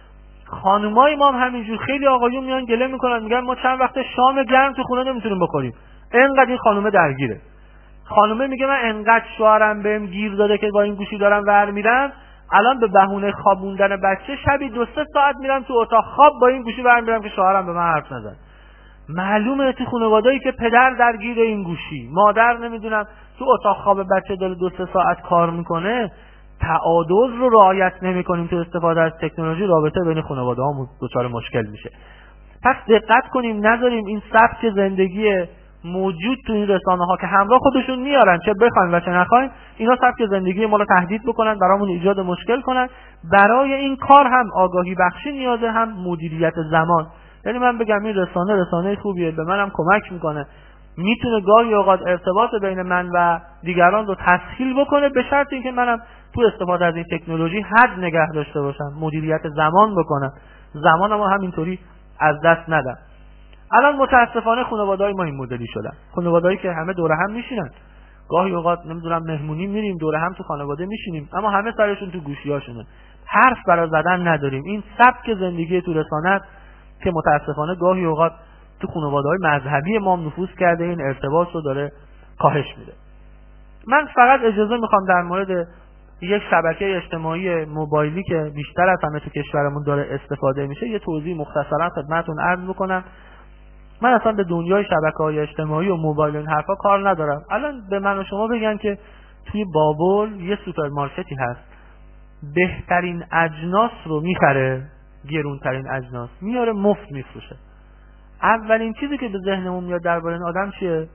خانومای ما هم همینجور. خیلی آقایون میان گله میکنن، میگن ما چند وقت شام گرم تو خونه نمیتونیم بخوریم، اینقدر این خانومه درگیره. خانومه میگه من انقدر شوهرم بهم گیر داده که با این گوشی دارم ور میرم، الان به بهونه خوابوندن بچه شبی دو سه ساعت میرم تو اتاق خواب با این گوشی ور میرم که شوهرم به من حرف نزنه. معلومه تو خانواده‌ای که پدر درگیر این گوشی، مادر نمیدونم تو اتاق خواب بچه داره دو سه ساعت کار میکنه، تعادل رو رعایت نمیکنیم تو استفاده از تکنولوژی، رابطه بین خانواده‌هامون دچار مشکل میشه. پس دقت کنیم نذاریم این سبک زندگی موجود تو این رسانه ها که همراه خودشون میارن، چه بخوایم و چه نخوایم، اینا سبک زندگی ما رو تهدید بکنن، برامون ایجاد مشکل کنن. برای این کار هم آگاهی بخشی نیازه، هم مدیریت زمان. یعنی من بگم این رسانه رسانه خوبیه، به منم کمک میکنه، میتونه گاهی اوقات ارتباط بین من و دیگران رو تسهیل بکنه، به شرط اینکه منم تو استفاده از این تکنولوژی حد نگه داشته باشم، مدیریت زمان بکنم، زمانمو همینطوری از دست ندم. الان متاسفانه خانواده‌های ما این مدلی شدن، خانواده‌ای که همه دور هم میشینن، گاهی اوقات نمیدونم مهمونی میریم دور هم تو خانواده میشینیم، اما همه سرشون تو گوشیاشونه، حرف برای زدن نداریم. این سبک زندگی تو رسانت که متاسفانه گاهی اوقات تو خانواده‌های مذهبی ما نفوذ کرده، این ارتباط رو داره کاهش میده. من فقط اجازه میخوام در مورد یک شبکه اجتماعی موبایلی که بیشتر از همه تو کشورمون داره استفاده میشه یه توضیح مختصرا خدمتتون عرض بکنم. من اصلا به دنیای شبکه‌های اجتماعی و موبایل این حرفا کار ندارم. الان به من و شما بگن که توی بابل یه سوپرمارکتی هست، بهترین اجناس رو میخره، گرونترین اجناس میاره مفت میفروشه. اولین چیزی که به ذهنمون میاد درباره این آدم چیه؟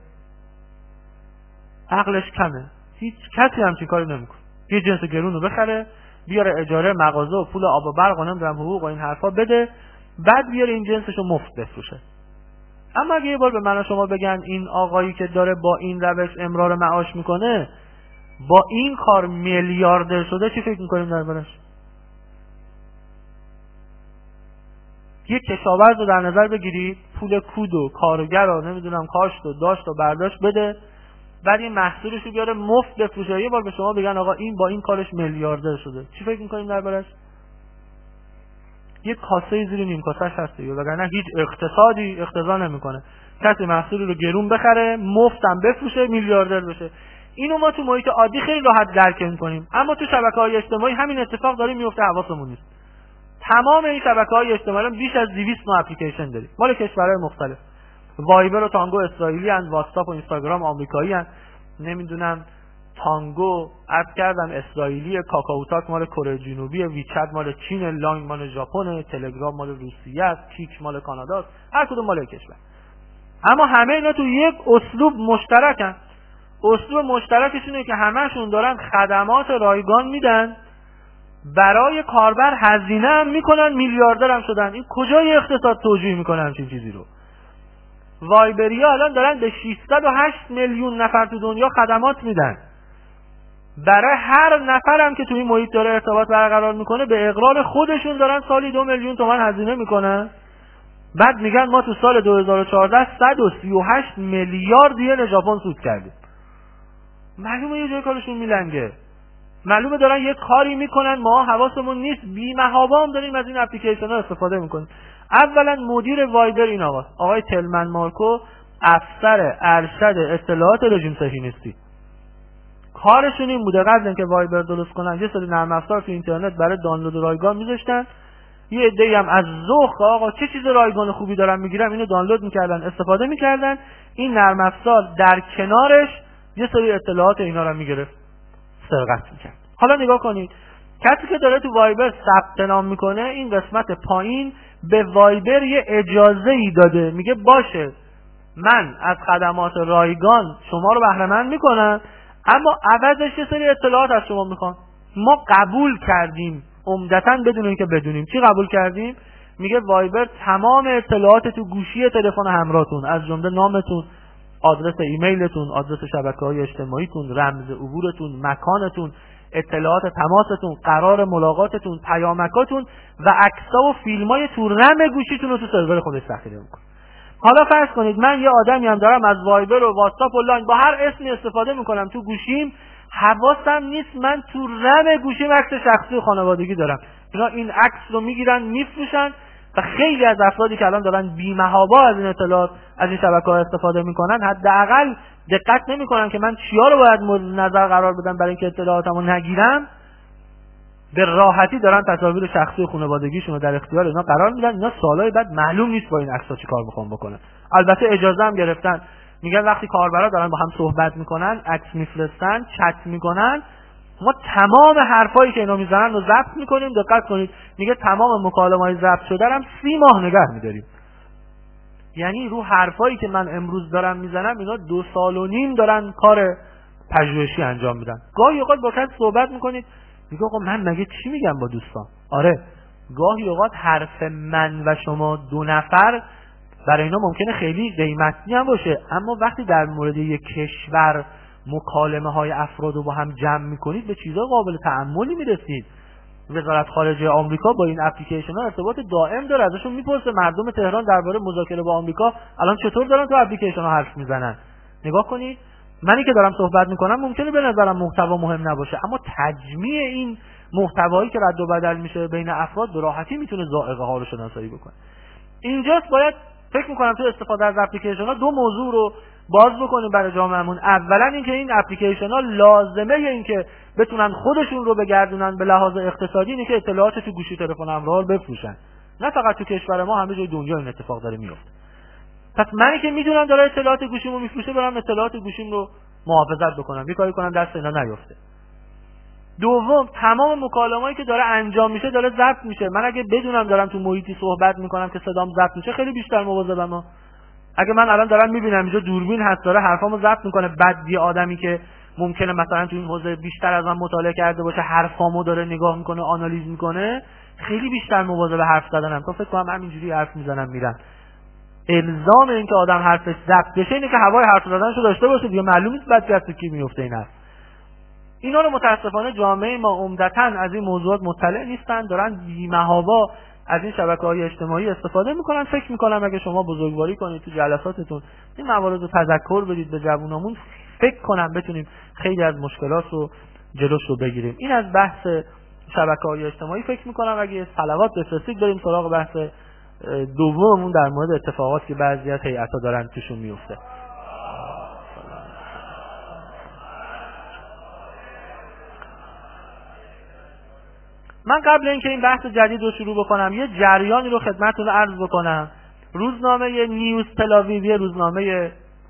عقلش کمه. هیچ کسی همچین کاری نمیکنه. یه جنس گرون رو بخره، بیاره اجاره مغازه و پول آب و برق و نمیدونم حقوق و این حرفا بده، بعد بیاره این جنسش رو مفت بفروشه. اما اگه یه بار به من و شما بگن این آقایی که داره با این روش امرار معاش میکنه با این کار میلیاردر شده، چی فکر میکنیم دربارش؟ یک کشاورز رو در نظر بگیرید، پول کود و کارگر و نمیدونم کاشت و داشت و برداشت بده، بعد این محصولش رو بیاره مفت بفروشه. یه بار به شما بگن آقا این با این کارش میلیاردر شده، چی فکر میکنیم دربارش؟ یک کاسه زیر نیم کاسه‌اش هست دیگه، وگرنه هیچ اقتصادی اقتضا نمیکنه کسی محصولی رو گرون بخره مفت هم بفروشه میلیاردر بشه. اینو ما تو محیط عادی خیلی راحت درک می‌کنیم، اما تو شبکه‌های اجتماعی همین اتفاق داره میفته، حواسمون نیست. تمام این شبکه‌های اجتماعی بیش از دویست نوع اپلیکیشن داریم، مال کشورهای مختلف. وایبر و تانگو اسرائیلی ان، واتساپ و اینستاگرام آمریکایی ان، نمیدونم تانگو عرض کردم اسرائیلی، کاکائو تاک مال کره جنوبی، ویچت مال چین، لاین مال ژاپن، تلگرام مال روسیه است، کیک مال کانادا است، هر کدوم مال کشور. اما همه اینا تو یک اسلوب مشترکن. اسلوب مشترکش اینه که همه‌شون دارن خدمات رایگان میدن، برای کاربر هزینه هم میکنن، میلیاردر هم شدن. این کجای اقتصاد توجیه میکنن همچین چیزی رو؟ وایبریا الان دارن به ششصد و هشت میلیون نفر تو دنیا خدمات میدن. برای هر نفرم که توی این محیط داره ارتباط برقرار میکنه به اقرار خودشون دارن سالی دو میلیون تومان هزینه میکنن. بعد میگن ما تو سال دو هزار و چهارده صد و سی و هشت میلیارد ین ژاپن سود کردیم. معلومه یه جای کارشون میلنگه، معلومه دارن یه کاری میکنن ما حواسمون نیست، بی محابا هم داریم از این اپلیکیشن ها استفاده میکنیم. اولا مدیر وایبر این آقاست، آقای تلمن مارکو، افسر ارشد اطلاعات رژیم صهیونیستی. کارشون این بوده قبل اینکه وایبر درست کنن یه سری نرم افزار تو اینترنت برای دانلود رایگان میذاشتن، یه عده‌ای هم از ذوق آقا چه چیز رایگان خوبی دارم میگیرم اینو دانلود میکردن استفاده میکردن، این نرم افزار در کنارش یه سری اطلاعات اینا رو میگرفت سرقت میکرد. حالا نگاه کنید کسی که داره تو وایبر ثبت نام میکنه این قسمت پایین به وایبر یه اجازه ای داده، میگه باشه من از خدمات رایگان شما رو بهره مند میکنم اما عوضش یه سری اطلاعات از شما میخوام. ما قبول کردیم عمدتاً بدون اینکه بدونیم. چی قبول کردیم؟ میگه وایبر تمام اطلاعات تو گوشی تلفن همراهتون از جمله نامتون، آدرس ایمیلتون، آدرس شبکه‌های اجتماعیتون، رمز عبورتون، مکانتون، اطلاعات تماستون، قرار ملاقاتتون، پیامکاتون و عکس‌ها و فیلم‌های تو رم گوشیتون رو تو سرور خودش ذخیره می‌کنه. حالا فرض کنید من یه آدمی هم دارم از وایبر و واتساپ و لاین با هر اسمی استفاده میکنم تو گوشیم، حواسم نیست من تو رم گوشیم عکس شخصی و خانوادگی دارم. اینا این عکس رو میگیرن میفروشن و خیلی از افرادی که الان دارن بی‌محابا از این اطلاعات از این شبکه‌ها استفاده میکنن حداقل دقت نمیکنن که من چیا رو باید مورد نظر قرار بدم برای اینکه اطلاعاتمو نگیرم. به راحتی دارن تصاویر شخصی و خانوادگیشون رو در اختیار اینا قرار میدن. اینا سالهای بعد معلوم نیست با این عکس‌ها چی کار میخوان بکنن. البته اجازه هم گرفتن، میگن وقتی کاربرا دارن با هم صحبت میکنن عکس میفرستن چت میکنن ما تمام حرفایی که اینا میزنن رو ضبط میکنیم. دقت کنید میگه تمام مکالمه‌های ضبط شده رو سی ماه نگه میداریم. یعنی رو حرفایی که من امروز دارم میزنم اینا دو سال و نیم دارن کار پژوهشی انجام میدن. گاهی اوقات با کسی صحبت میکنید میگه آقا من مگه چی میگم با دوستان؟ آره گاهی اوقات حرف من و شما دو نفر برای اینا ممکنه خیلی قیمتی هم باشه، اما وقتی در مورد یک کشور مکالمه های افراد رو با هم جمع میکنید به چیزای قابل تأملی میرسید. وزارت خارجه آمریکا با این اپلیکیشن ها ارتباط دائم داره، ازشون میپرسه مردم تهران درباره مذاکره با آمریکا الان چطور دارن تو اپلیکیشن ها حرف میزنن. نگاه کنید، منی که دارم صحبت میکنم ممکنه به نظرم محتوا مهم نباشه، اما تجمیع این محتوایی که رد و بدل میشه بین افراد به راحتی میتونه ذائقه ها رو شناسایی بکنه. اینجاست باید فکر میکنم تو استفاده از اپلیکیشن ها دو موضوع رو باز بکنیم برای جامعهمون. اولا اینکه این اپلیکیشن ها لازمه اینکه بتونن خودشون رو بگردونن به لحاظ اقتصادی، اینه که اطلاعات تو گوشی تلفن همراه رو بفروشن. نه فقط تو کشور ما، همه جای دنیا این اتفاق داره میفته. پس منی که میدونم داره اطلاعات گوشیمو میفروشه، برام اطلاعات گوشیم رو محافظت بکنم، یه کاری کنم دست اینا نیفته. دوم، تمام مکالمه‌ای که داره انجام میشه داره ضبط میشه. من اگه بدونم دارم تو محیطی صحبت میکنم که صدام ضبط میشه، خیلی بیشتر مواظبم. اگه من الان دارم میبینم اینجا دوربین هست داره حرفامو ضبط میکنه، بعد یه آدمی که ممکنه مثلا تو این حوزه بیشتر از من مطالعه کرده باشه حرفامو داره نگاه میکنه، آنالیز میکنه، خیلی بیشتر مواظب حرف زدنم. تو فکر کنم همینجوری حرف میزنم میرم. الزام این که آدم حرفش ضبط بشه اینه که هوای حرف زدنشو داشته باشه دیگه. معلوم نیست بعد دست کی میفته این حرف. اینا رو متاسفانه جامعه ما عمدتاً از این موضوعات مطلع نیستن، دارن بی‌محابا از این شبکه‌های اجتماعی استفاده میکنن. فکر میکنم اگه شما بزرگواری کنید تو جلساتتون این موارد رو تذکر بدید به جوونامون، فکر کنم بتونیم خیلی از مشکلات رو جلوش رو بگیریم. این از بحث شبکه‌های اجتماعی. فکر میکنم اگه صلوات بفرستید بریم سراغ بحث دوممون در مورد اتفاقاتی که بعضی از هیئت‌ها دارن توشون میفته. من قبل اینکه این بحث جدید رو شروع بکنم یه جریانی رو خدمتتون عرض بکنم. روزنامه نیوز تلاویو، روزنامه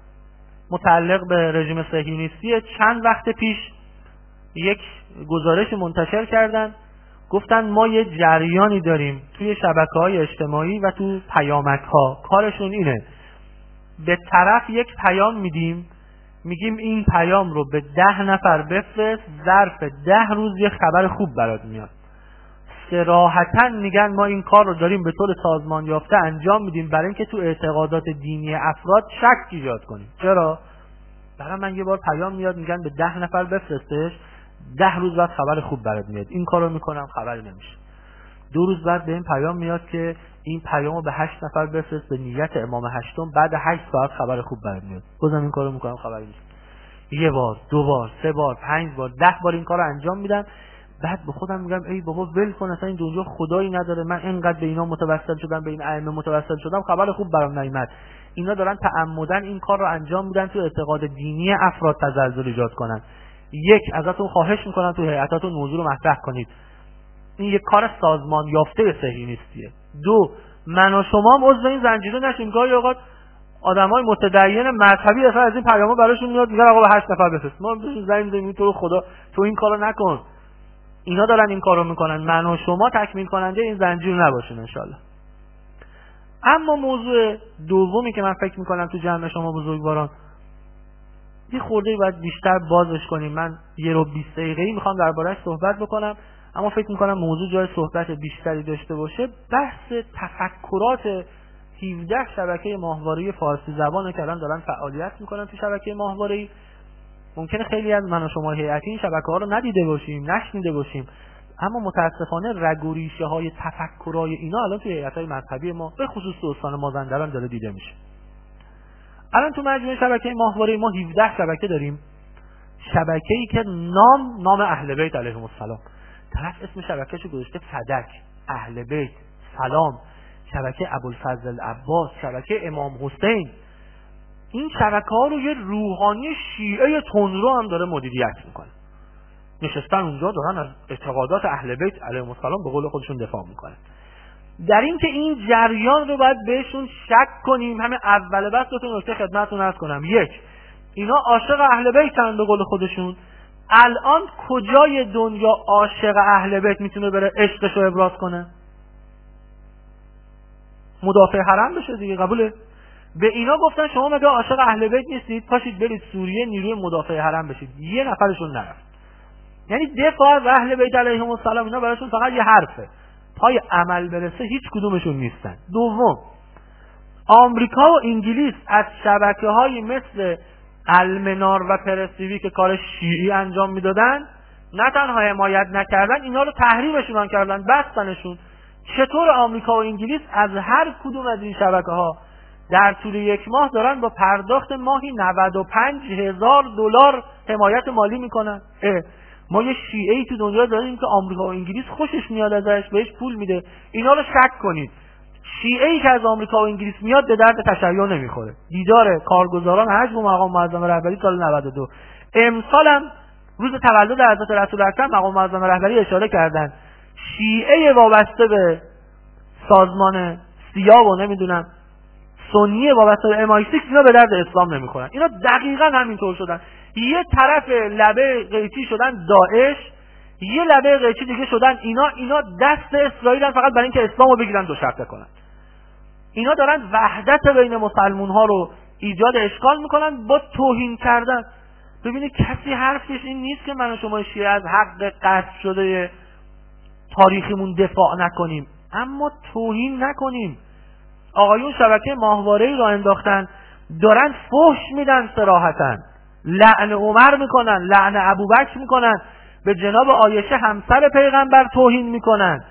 متعلق به رژیم صهیونیستی، چند وقت پیش یک گزارش منتشر کردن، گفتن ما یه جریانی داریم توی شبکه‌های اجتماعی و تو پیامک‌ها. کارشون اینه به طرف یک پیام میدیم، میگیم این پیام رو به ده نفر بفرست، ظرف ده روز یه خبر خوب برات میاد. صراحتاً میگن ما این کار رو داریم به طور سازمان یافته انجام میدیم برای اینکه تو اعتقادات دینی افراد شک ایجاد کنیم. چرا؟ برای من یه بار پیام میاد میگن به ده نفر بفرستش، ده روز بعد خبر خوب برات میاد. این کارو میکنم خبری نمیشه. دو روز بعد به این پیام میاد که این پیامو به هشت نفر بفرست به نیت امام هشتم، بعد هشت ساعت خبر خوب برات میاد. بازم این کارو میکنم خبری نیست. یه بار، دو بار، سه بار، پنج بار، ده بار این کارو انجام میدم. بعد به خودم میگم ای بابا ول کن، اصلا این دنیا خدایی نداره، من اینقدر به اینا متوسل شدم، به این ائمه متوسل شدم، خبر خوب برام نیامد. اینا دارن تعمدن این کار رو انجام میدن تو اعتقاد دینی افراد تزلزل ایجاد کنن. یک، ازتون خواهش میکنم تو هیئتاتون موضوع رو مطرح کنید. این یک کار سازمان یافته صهیونیستیه. دو، من و شما هم عضو این زنجیره نشیم. گاهی اوقات آدمای متدین مذهبی اصلا از این پیامو براشون میاد میگن آقا به هشت نفر بفرست. ما بهشون زنگ میزنیم تو خدا تو این کارو نکن. اینا دارن این کارو میکنن، من و شما تکمیل کننده این زنجیر نباشیم انشالله. اما موضوع دومی که من فکر میکنم تو جمع شما بزرگواران یه خورده باید بیشتر بازش کنیم. من یه رو بیست دقیقه‌ای میخوام درباره‌اش صحبت بکنم، اما فکر میکنم موضوع جای صحبت بیشتری داشته باشه. بحث تفکرات هفده شبکه ماهواره‌ای فارسی زبانه که الان دارن فعالیت میکنن تو شبکه ماهواره‌ای. ممکنه خیلی از من و شما هیئتی این شبکه‌ها رو ندیده باشیم، نشنیده باشیم، اما متاسفانه رگ و ریشه های تفکرای اینا الان توی هیئت‌های مذهبی ما به خصوص تو استان مازندران داره دیده میشه. الان تو مجموعه شبکه ماهواره ما هفده شبکه داریم. شبکه‌ای که نام نام اهل بیت علیهم السلام، طرف اسم شبکه‌شو گذاشته فدک، اهل بیت، سلام، شبکه ابوالفضل عباس، شبکه امام حسین. این شبکه‌ها رو یه روحانی شیعه تندرو هم داره مدیریت میکنه. نشستن اونجا دارن از اعتقادات اهل بیت علیهم السلام به قول خودشون دفاع میکنن. در این که این جریان رو باید بهشون شک کنیم، همه اول بس دو تا نکته خدمتتون عرض کنم. یک، اینا عاشق اهل بیتن به قول خودشون. الان کجای دنیا عاشق اهل بیت میتونه بره عشقش رو ابراز کنه؟ مدافع حرم بشه دیگه، قبوله؟ به اینا گفتن شما مگه عاشق اهل بیت نیستید؟ پاشید برید سوریه نیروی مدافع حرم بشید. یه نفرشون نرفت. یعنی دفاع از اهل بیت علیهم السلام اینا براشون فقط یه حرفه، پای عمل برسه هیچ کدومشون نیستن. دوم، آمریکا و انگلیس از شبکه‌های مثل المنار و پرستیوی که کار شیعی انجام میدادن نه تنها حمایت نکردن، اینا رو تحریمشون کردن، بستنشون. چطور آمریکا و انگلیس از هر کدوم از این شبکه‌ها در طول یک ماه دارن با پرداخت ماهی نود و پنج هزار دلار حمایت مالی میکنن؟ ما یه شیعه‌ای تو دنیا داریم که آمریکا و انگلیس خوشش میاد ازش، بهش پول میده. اینا رو شک کنید، شیعه‌ای که از آمریکا و انگلیس میاد به درد تشیع نمیخوره. دیدار کارگزاران حج و مقام معظم رهبری سال نود و دو، امسال هم روز تولد حضرت رسول اکرم مقام معظم رهبری اشاره کردن شیعه وابسته به سازمان سیا و نمیدونم سنی وابسته به ام آی سیکس اینا به درد اسلام نمیخورن. اینا دقیقاً همینطور شدن. یه طرف لبه قیچی شدن داعش، یه لبه قیچی دیگه شدن اینا اینا دست اسرائیل فقط برای اینکه اسلامو بگیرن دو شرطه کنن. اینا دارن وحدت بین مسلمان ها رو ایجاد اشکال میکنن با توهین کردن. ببینید کسی حرفش این نیست که من و شما شیعه از حق قصد شده تاریخیمون دفاع نکنیم، اما توهین نکنیم. آقایون شبکه ماهواره‌ای را انداختن، دارن فحش میدن صراحتاً، لعن عمر میکنن، لعن ابوبکر میکنن، به جناب عایشه همسر پیغمبر توهین میکنن.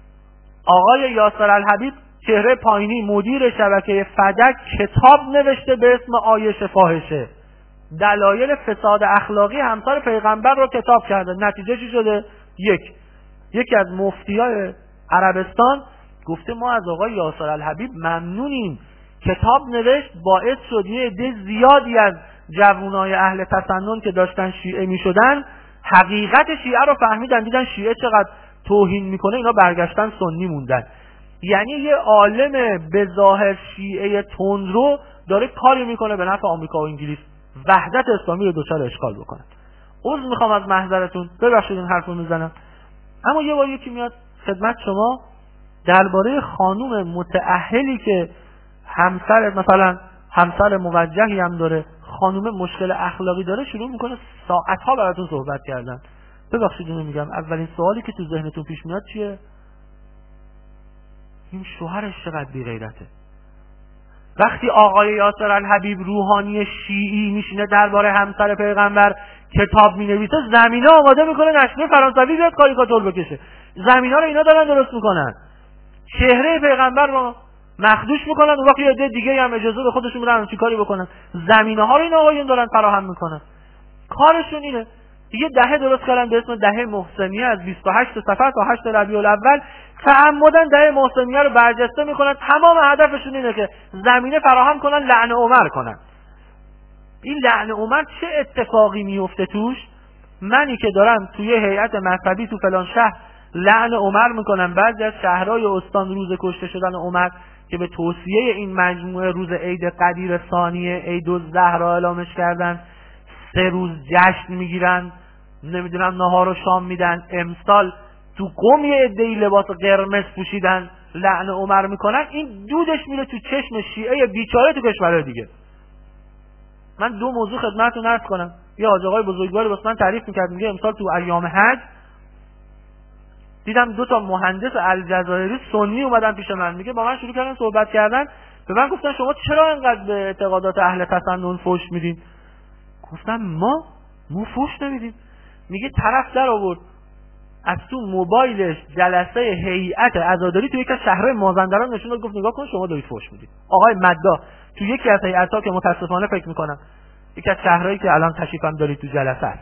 آقای یاسر الحبیب چهره پایینی مدیر شبکه فدک کتاب نوشته به اسم عایشه فاحشه، دلایل فساد اخلاقی همسر پیغمبر رو کتاب کرده. نتیجه چی شده؟ یک یکی از مفتیای عربستان گفته ما از آقای یاسر الحبیب ممنونیم، کتاب نوشت، باعث شد یه عده زیادی از جوانای اهل تسنن که داشتن شیعه میشدن حقیقت شیعه رو فهمیدن، دیدن شیعه چقدر توهین میکنه، اینا برگشتن سنی موندن. یعنی یه عالم به ظاهر شیعه تندرو داره کاری میکنه به نفع آمریکا و انگلیس، وحدت اسلامی رو دچار اشکال بکنن. عذر میخوام از محضرتون، ببخشید این حرفو میزنم. اما یه بار یکی میاد خدمت شما درباره خانوم متأهلی که همسر مثلا همسر موجهی هم داره، خانوم مشکل اخلاقی داره، شروع میکنه ساعتها براتون صحبت کردن. ببخشید اینو میگم، اولین سوالی که تو ذهنتون پیش میاد چیه؟ این شوهرش چقدر بی غیرته. وقتی آقای یاسر الحبیب روحانی شیعی میشینه درباره همسر پیغمبر کتاب مینویسه، زمینه آماده میکنه نشریه فرانسوی بیاد کاریکاتور بکشه. زمینه رو اینا دارن درست میکنن، چهره پیغمبر رو مخدوش میکنن، اون وقت یه عده دیگه هم اجازه به خودشون میدن چی کاری بکنن. زمینه ها رو این آقایون دارن فراهم میکنن، کارشون اینه. یه دهه درست کردن به اسم دهه محسنیه، از بیست و هشت صفر تا هشت ربیع الاول تعمدن دهه محسنیه رو برجسته میکنن. تمام هدفشون اینه که زمینه فراهم کنن لعن عمر کنن. این لعن عمر چه اتفاقی میفته توش؟ منی که دارم توی هیئت مذهبی تو فلان شهر لعن عمر میکنم، بعضی از شهرهای استان روز کشته شدن عمر که به توصیه این مجموعه روز عید قدیر ثانیه عید الزهرا اعلامش کردن، سه روز جشن میگیرن، نمیدونم نهار و شام میدن. امسال تو قم یه عده‌ای لباس قرمز پوشیدن لعن عمر میکنن. این دودش میره تو چشم شیعه بیچاره تو کشورهای دیگه. من دو موضوع خدمتتون عرض کنم. یه حاج آقای بزرگواری واسه من تعریف میکرد، میگه امسال تو ایام حج دیدم دو تا مهندس الجزایری سنی اومدن پیش من، میگه با من شروع کردن صحبت کردن، به من گفتن شما چرا اینقدر به اعتقادات اهل تسنن فحش میدین؟ گفتم ما ما فحش نمیدیم. میگه طرف در آورد از تو موبایلش جلسه هیئت عزاداری تو یکی از شهرهای مازندران نشون داد، گفت نگاه کن شما دارید فحش میدید. آقای مدا تو یکی از هیئت‌ها که متاسفانه فکر میکنم یکی از شهرهایی که الان تشریفم دارید تو جلسه است،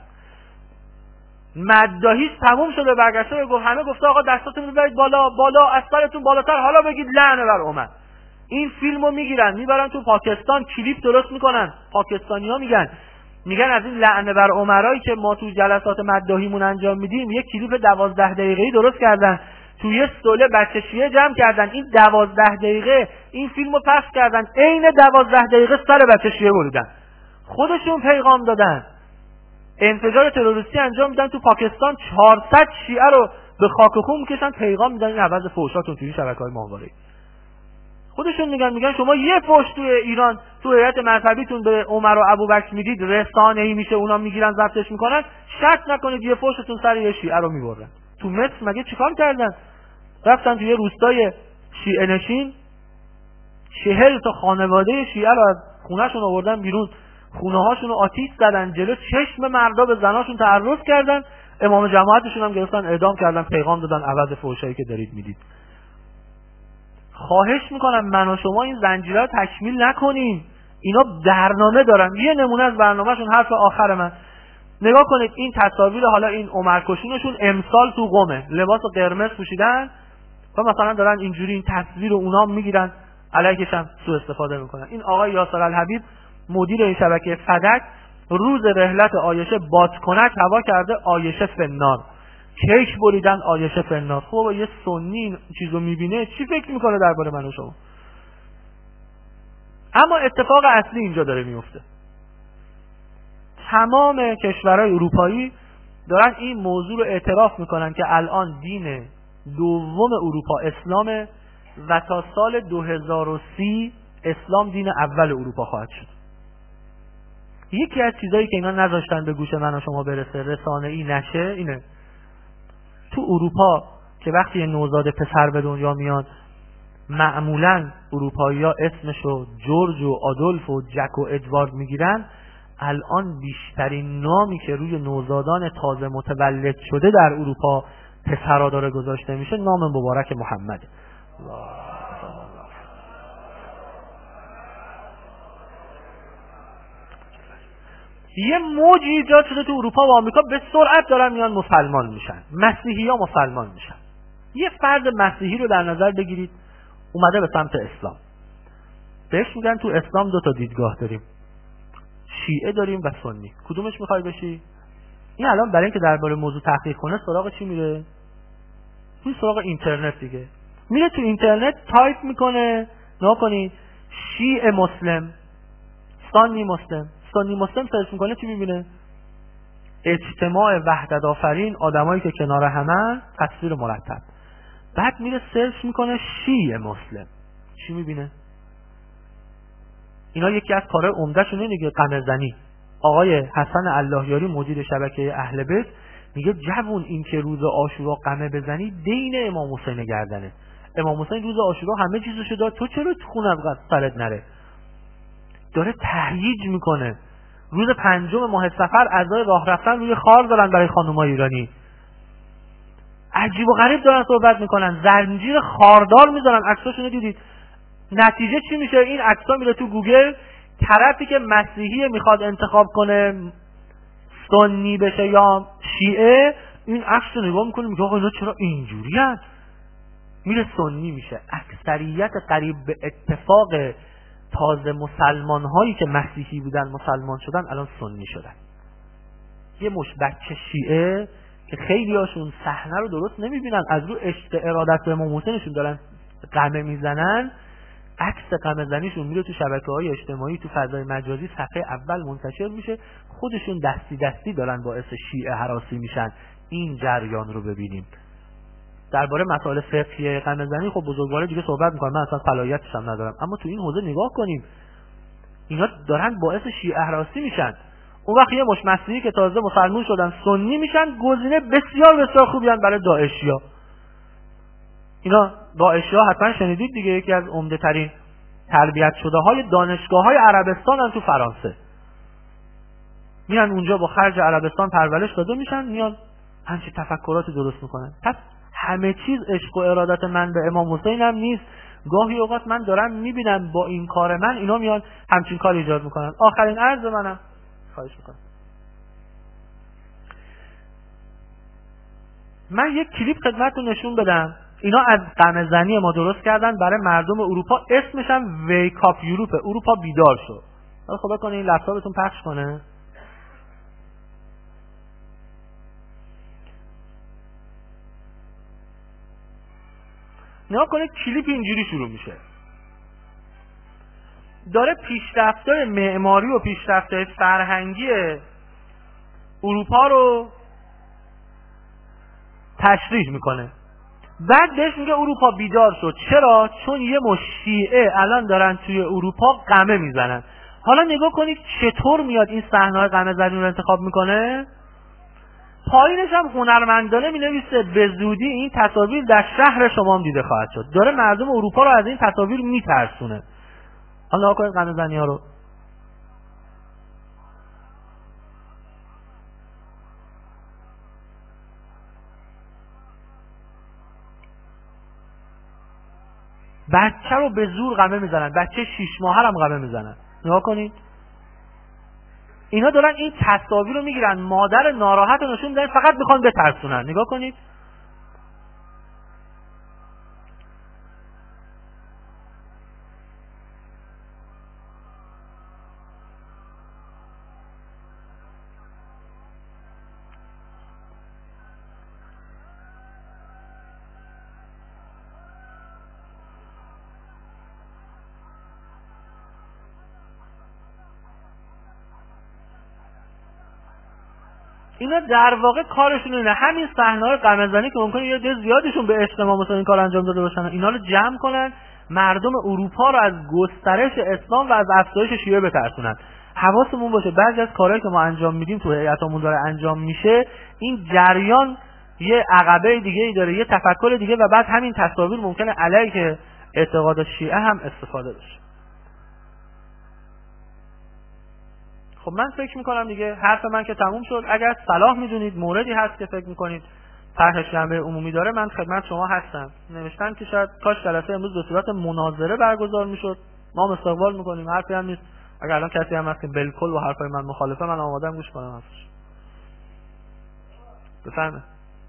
مداحیش تموم شده، برگشته گفت همه گفته آقا دستاتون رو ببرید بالا بالا، از سرتون بالاتر، حالا بگید لعنه بر عمر. این فیلمو میگیرن میبرن تو پاکستان، کلیپ درست میکنن، پاکستانی‌ها میگن میگن از این لعنه بر عمرایی که ما تو جلسات مداحیمون انجام میدیم یک کلیپ دوازده دقیقه‌ای درست کردن، تو یه سوله بچه شیعه جمع کردن، این دوازده دقیقه این فیلمو پخش کردن، عین دوازده دقیقه سر بچه شیعه بریدن، خودشون پیغام دادن، انفجار تروریستی انجام میدن تو پاکستان، چهارصد شیعه رو به خاک و خون میکشن، پیغام میدن این عوض فحشاتون توی شبکه‌های ماهواره‌ای. خودشون میگن میگن شما یه فحش توی ایران تو هیئت مذهبیتون به عمر و ابوبکر میدید، رسانه‌ای میشه اونا میگیرن ضبطش میکنن، شک نکنید یه فحشتون سر یه شیعه رو میبرن. تو مصر مگه چیکار کردن؟ رفتن توی روستای شیعه نشین چهل تا خانواده شیعه رو از خونه‌شون آوردن بیرون، خونه هاشون رو آتیش زدن، جلو چشم مردا به زناشون تعرض کردن، امام جماعتشون هم گرفتن اعدام کردن، پیغام دادن عوض فحشایی که دارید میدید. خواهش میکنم من و شما این زنجیره رو تکمیل نکنیم. اینا برنامه دارن. یه نمونه از برنامهشون حرف آخر من. نگاه کنید این تصاویر، حالا این عمرکشونشون امسال تو قمه، لباس قرمز پوشیدن و مثلا دارن اینجوری این تصویر رو اونا میگیرن، علیکش هم سوء استفاده میکنن. این آقای یاسر الحبیب مدیر این شبکه فدک روز رحلت عایشه بادکنک هوا کرده عایشه فنار، کیک بریدن عایشه فنار. خب یه سنی این چیزو میبینه چی فکر میکنه درباره من و شما؟ اما اتفاق اصلی اینجا داره میفته. تمام کشورهای اروپایی دارن این موضوع رو اعتراف میکنن که الان دین دوم اروپا اسلامه و تا سال دو هزار و سی اسلام دین اول اروپا خواهد شد. یکی از چیزایی که اینا نذاشتن به گوش من و شما برسه، رسانه‌ای نشه، اینه تو اروپا که وقتی نوزاد پسر به دنیا میاد معمولاً اروپایی‌ها اسمشو جورج و آدولف و جک و ادوارد میگیرن. الان بیشترین نامی که روی نوزادان تازه متولد شده در اروپا پسرا داره گذاشته میشه نام مبارک محمد. یه موجی ایجاد شده تو اروپا و آمریکا، به سرعت دارن میان مسلمان میشن، مسیحی ها مسلمان میشن. یه فرد مسیحی رو در نظر بگیرید اومده به سمت اسلام، بهش میگن تو اسلام دو تا دیدگاه داریم، شیعه داریم و سنی، کدومش میخوای بشی؟ این الان برای اینکه درباره موضوع تحقیق کنه سراغ چی میره؟ این سراغ اینترنت دیگه، میره تو اینترنت تایپ میکنه، نگاه کنید شیعه مسلم، سنی مسلم، سنی مسلم سرچ میکنه چی میبینه؟ اجتماع وحدت آفرین، آدمایی که کنار همن، تصویر مرتب. بعد میره سرچ میکنه شیعه مسلم، چی میبینه؟ اینا یکی از کارهای عمده‌شونه دیگه، قمه زنی. آقای حسن اللهیاری مدیر شبکه اهل بیت میگه جوون این که روز عاشورا قمه بزنی دین امام حسین گردنه. امام حسین روز عاشورا همه چیزشو داد، تو چرا تو خونت سرت نره؟ داره تهییج میکنه. روز پنجم ماه صفر ازای راه رفتن روی خار دارن برای خانومای ایرانی. عجیب و غریب دارن صحبت میکنن، زنجیر خاردار میذارن، عکساشونو دیدید؟ نتیجه چی میشه؟ این عکسا میره تو گوگل، طرفی که مسیحی میخواد انتخاب کنه سنی بشه یا شیعه، این عکس رو نگاه میکنه میگه آقا اینا چرا اینجوری هست؟ میره سنی میشه. اکثریت قریب به اتفاق تازه مسلمان هایی که مسیحی بودن مسلمان شدن الان سنی شدن. یه مش بچه شیعه که خیلی هاشون صحنه رو درست نمیبینن، از رو عشق ارادت به امام حسینشون دارن قمه میزنن، عکس قمه زنیشون میره تو شبکه‌های اجتماعی، تو فضای مجازی صفحه اول منتشر میشه، خودشون دستی دستی دارن باعث شیعه هراسی میشن. این جریان رو ببینیم. درباره مسائل فقهی قمه زنی خب بزرگوار دیگه صحبت میکنن، من اصلا فلاحیتش هم ندارم، اما تو این حوزه نگاه کنیم اینا دارن باعث شیعه هراسی میشن. اون وقت یه مش مسیحی که تازه مسلمان شدن سنی میشن، گزینه بسیار بسیار خوبی ان برای داعشیا. اینا داعشیا حتما شنیدید دیگه، یکی از عمده ترین تربیت شده های دانشگاه های عربستان هم تو فرانسه. میان اونجا با خرج عربستان پرورش داده میشن، میان همچین تفکراتی درست میکنن. پس همه چیز عشق و ارادت من به امام حسین هم نیست. گاهی اوقات من دارم میبینم با این کار من اینا میان همچین کار ایجاد میکنن. آخرین عرض منم، خواهش میکنم، من یک کلیپ خدمتتون نشون بدم. اینا از قمه زنی ما درست کردن برای مردم اروپا، اسمش هم ویک اپ یوروپ، اروپا بیدار شو. حالا خدا کنه این لپتاپتون پخش کنه. نگاه کنید کلیپ اینجوری شروع میشه، داره پیشرفت‌های معماری و پیشرفت‌های فرهنگی اروپا رو تشریح میکنه. بعد بهش میگه اروپا بیدار شد. چرا؟ چون یه مش شیعه الان دارن توی اروپا قمه میزنن. حالا نگاه کنید چطور میاد این صحنه‌های قمه زنی رو انتخاب میکنه. پایینش هم هنرمندانه مینویسه به زودی این تصاویر در شهر شما هم دیده خواهد شد. داره مردم اروپا رو از این تصاویر میترسونه. حالا نگاه کنید قمه زنی ها رو. بچه رو به زور قمه میزنن، بچه شیش ماهه هم قمه میزنن. نگاه کنید اینا دارن این تصاویر رو میگیرن، مادر ناراحت رو نشون میدن، فقط میخوان بترسونن. نگاه کنید اینا در واقع کارشون اینه، همین صحنه‌های قمه‌زنی که ممکنه یه عده زیادشون به عشق ما مثلا این کار انجام داده باشن، اینا رو جمع کنن، مردم اروپا رو از گسترش اسلام و از افزایش شیعه بترسونن. حواسمون باشه بعضی از کارهایی که ما انجام میدیم تو هیئتمون داره انجام میشه، این جریان یه عقبه دیگه ای داره، یه تفکر دیگه، و بعد همین تصاویر ممکنه علیه اعتقاد شیعه هم استفاده بشه. خب من فکر میکنم دیگه حرف من که تموم شد. اگر صلاح میدونید موردی هست که فکر میکنید طرحش جنبه عمومی داره، من خدمت شما هستم. نوشتن که شاید کاش جلسه امروز به صورت مناظره برگزار میشد، ما استقبال میکنیم، حرفی هم نیست. اگر الان کسی هم هست که بالکل با حرفای من مخالفه، من آماده‌ام گوش کنم ازش. بفرمایید.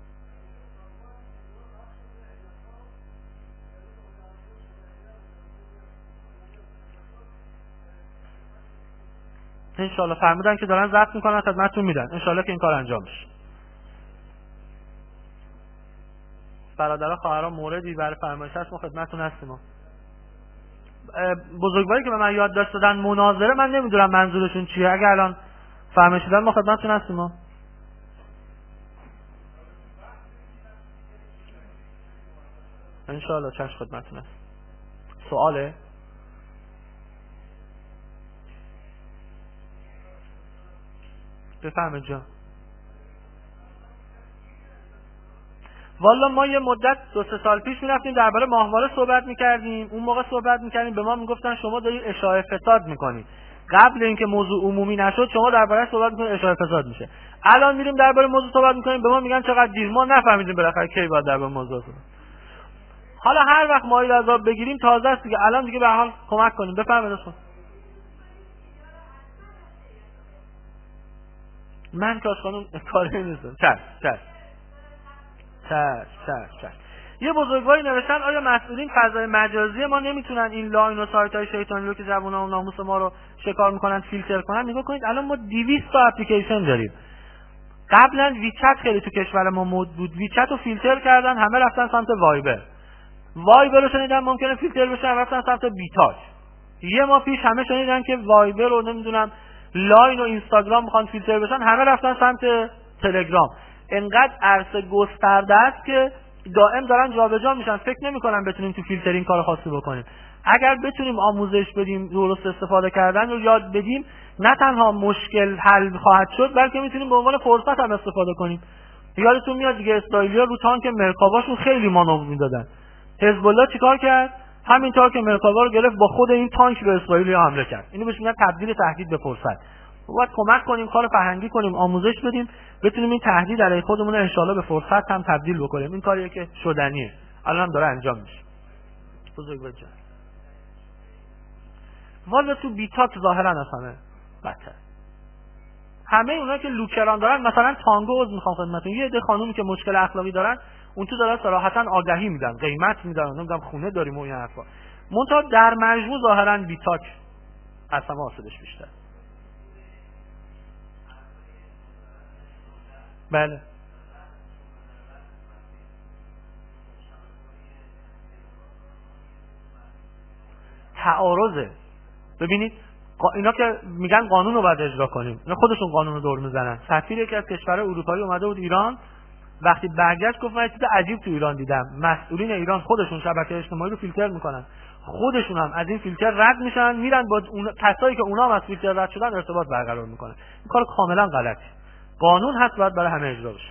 ان شاء الله فرمودن که دارن ضبط میکنن خدمتتون میدن، ان شاء الله که این کار انجام بشه. برادرها خواهران موردی برای فرمایش هست ما خدمتتون هستیم. بزرگواری که به من یاد داشت دادن مناظره، من نمیدونم منظورشون چیه، اگه الان فهمش دادن ما خدمتتون هستیم. ان شاء الله چش خدمتتون هست. سواله؟ بفهمه جان. والا ما یه مدت دو سه سال پیش میرفتیم درباره ماهواره صحبت میکردیم، اون موقع صحبت میکردیم به ما میگفتن شما دارید اشاعه فساد میکنید. قبل اینکه موضوع عمومی نشد شما درباره صحبت میکنید اشاعه فساد میشه. الان میریم درباره موضوع صحبت میکنیم به ما میگن چقدر دیر، ما نفهمیدیم بالاخره کی باید درباره موضوع صحبت. حالا هر وقت مایل عذاب بگیریم تازه است دیگه، الان دیگه به حال کمک کنیم. بفرمایید. من کاش خانم کاری نیستم. چش چش چش چش چش یه بزرگواری نوشتن آیا مسئولین فضای مجازی ما نمیتونن این لاین و سایت های شیطانی رو که زبونا و ناموس ما رو شکار میکنن فیلتر کنن؟ نگاه کنید الان ما دویست تا اپلیکیشن داریم. قبلا ویچت خیلی تو کشور ما مد بود، ویچت رو فیلتر کردن همه رفتن سمت وایبر. وایبر رو شنیدن ممکنه فیلتر بشه رفتن سمت بیتاچ. یه ماه پیش همه شنیدن که وایبر رو نمیدونم لاین و اینستاگرام میخوان فیلتر بشن، همه رفتن سمت تلگرام. انقدر عرصه گسترده است که دائم دارن جابجا میشن. فکر نمی‌کنم بتونیم تو فیلترینگ کار خاصی بکنیم. اگر بتونیم آموزش بدیم، درست استفاده کردن رو یاد بدیم، نه تنها مشکل حل خواهد شد بلکه میتونیم به عنوان فرصت هم استفاده کنیم. یادتون میاد دیگه اسرائیلی‌ها رو تانک مرکاواشون خیلی مانور میدادن. حزب الله چیکار کرد؟ همین تانک مرکاوا رو گرفت با خود این تانک به اسرائیل حمله کرد. اینو بهش میگن تبدیل تهدید به فرصت. باید کمک کنیم، کار فرهنگی کنیم، آموزش بدیم، بتونیم این تهدید علیه خودمون رو ان شاءالله به فرصت هم تبدیل بکنیم. این کاریه که شدنیه، الان هم داره انجام میشه. بزرگوار جان والا تو بیتاک ظاهرا از همه بدتر. همه اونا که لوکران دارن، مثلا تانگو از میخوام خدمتتون یه عده خانومی که مشکل اخلاقی دارن اون تو دارن صراحتا آگهی میدن، قیمت میدن، نمیدونم خونه داریم و این حرفا. منتها در مجموع ظاهرا بیتاک از همه آسیبش بیشتر. بله تعارضه. ببینید اینا که میگن قانون رو باید اجرا کنیم، اینا خودشون قانون رو دور میزنن. سفیر یکی از کشورهای اروپایی اومده بود ایران، وقتی برگشت گفت من چیز عجیب تو ایران دیدم، مسئولین ایران خودشون شبکه اجتماعی رو فیلتر میکنن، خودشون هم از این فیلتر رد میشن، میرن با اون کسایی که اونا هم از فیلتر رد شدن ارتباط برقرار میکنن. این کار کاملا غلطه. قانون هست باید برای همه اجرا بشه.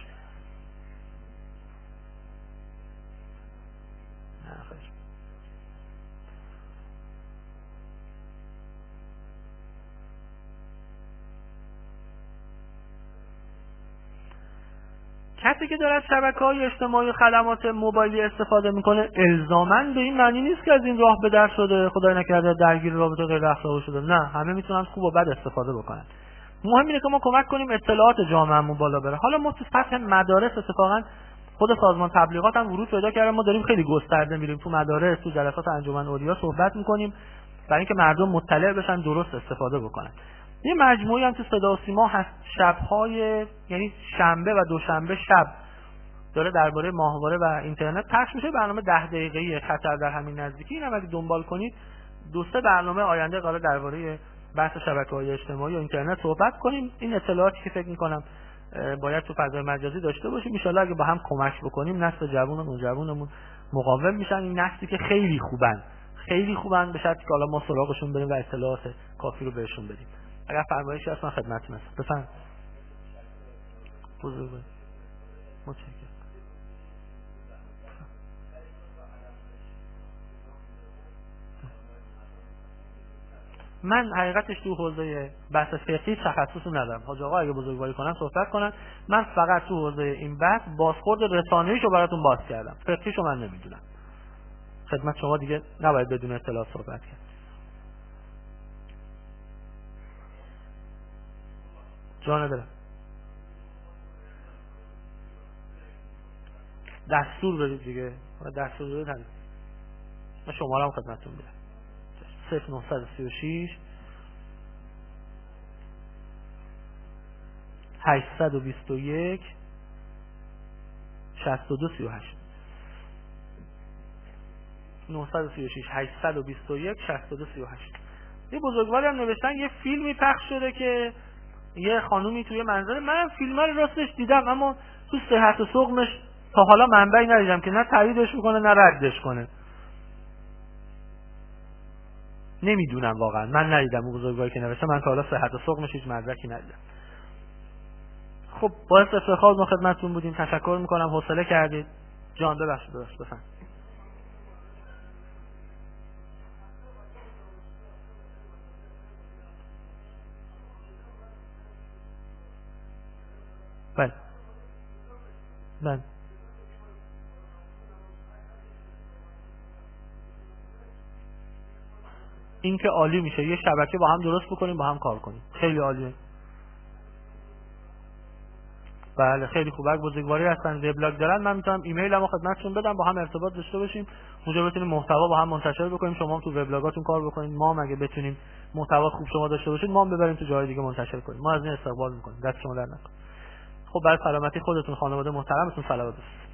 کسی که داره از شبکه‌های اجتماعی و خدمات موبایلی استفاده میکنه الزاماً به این معنی نیست که از این راه به در شده، خدای نکرده درگیر رابطه غیر اخلاقی شده. نه، همه میتونن خوب و بد استفاده بکنن. مهم اینه که ما کمک کنیم اطلاعات جامعهمون بالا بره. حالا ما تو سطح مدارس اتفاقاً خود سازمان تبلیغات هم ورود پیدا کرده، ما داریم خیلی گسترده میریم تو مدارس، تو جلسات انجمن اولیا صحبت میکنیم برای اینکه مردم مطلع بشن، درست استفاده بکنن. یه مجموعی هم تو صدا و سیما هست، شب‌های یعنی شنبه و دوشنبه شب داره درباره ماهواره و اینترنت پخش میشه، برنامه ده دقیقه‌ای خطر در همین نزدیکی. اینم اگه دنبال کنید دو سه برنامه آینده قرار درباره بحث شبکه‌های اجتماعی و اینترنت صحبت کنیم. این اطلاعاتی که فکر می‌کنم باید تو فضای مجازی داشته باشیم، ان شاءالله اگه با هم کمک بکنیم نسل جوون و نوجوانمون مقاوم میشن. این نسلی که خیلی خوبن، خیلی خوبن، به شرطی که حالا ما سراغشون بریم و اطلاعات کافی رو بهشون بدیم. اگر فرمایشی هست من خدمتتون هستم. بفرمایید. بزرگوار. متشکرم. من حقیقتش تو حوزه بحث فقهی تخصصی ندارم. حاج آقا اگه بزرگواری کنن صحبت کنن. من فقط تو حوزه این بحث بازخورد رسانه‌ایشو براتون باز کردم. فقهیشو من نمیدونم. خدمت شما دیگه نباید بدون اطلاعات صحبت کرد. جان دلم. دستور بدید دیگه. دستور بدید همین. من شماره هم خدمتتون میدم. صفر نه سه شش هشت دو یک شصت دو سی و هشت نه سه شش هشت دو یک شصت دو سی و هشت. یه بزرگواری هم نوشتن یه فیلمی پخش شده که یه خانومی توی منظره، من فیلم رو راستش دیدم اما تو صحت و سقمش تا حالا منبعی ندیدم که نه تاییدش میکنه نه ردش کنه. نمیدونم واقعا، من ندیدم اون بزرگواری که نوشته، من تا حالا صحت و سقمش هیچ مدرکی ندیدم. خب باعث افتخار ما خدمتتون بودیم، تشکر میکنم حوصله کردید. جان ببخشید ببخشید بفهم. بله بله این که عالی میشه، یه شبکه با هم درست بکنیم، با هم کار کنیم، خیلی عالیه. بله خیلی خوبه. اگه بزرگواری هستن وبلاگ دارن من میتونم ایمیلمو خدمتتون بدم، با هم ارتباط داشته باشیم، اونجا بتونیم محتوا با هم منتشر بکنیم، شما هم تو وبلاگاتون کار بکنید، ما هم اگه بتونیم محتوا خوب شما داشته باشید ما هم ببریم تو جای دیگه منتشر کنیم. ما از این استقبال میکنیم. دست شما در نکنه. خب برای سلامتی خودتون، خانواده محترمتون صلوات.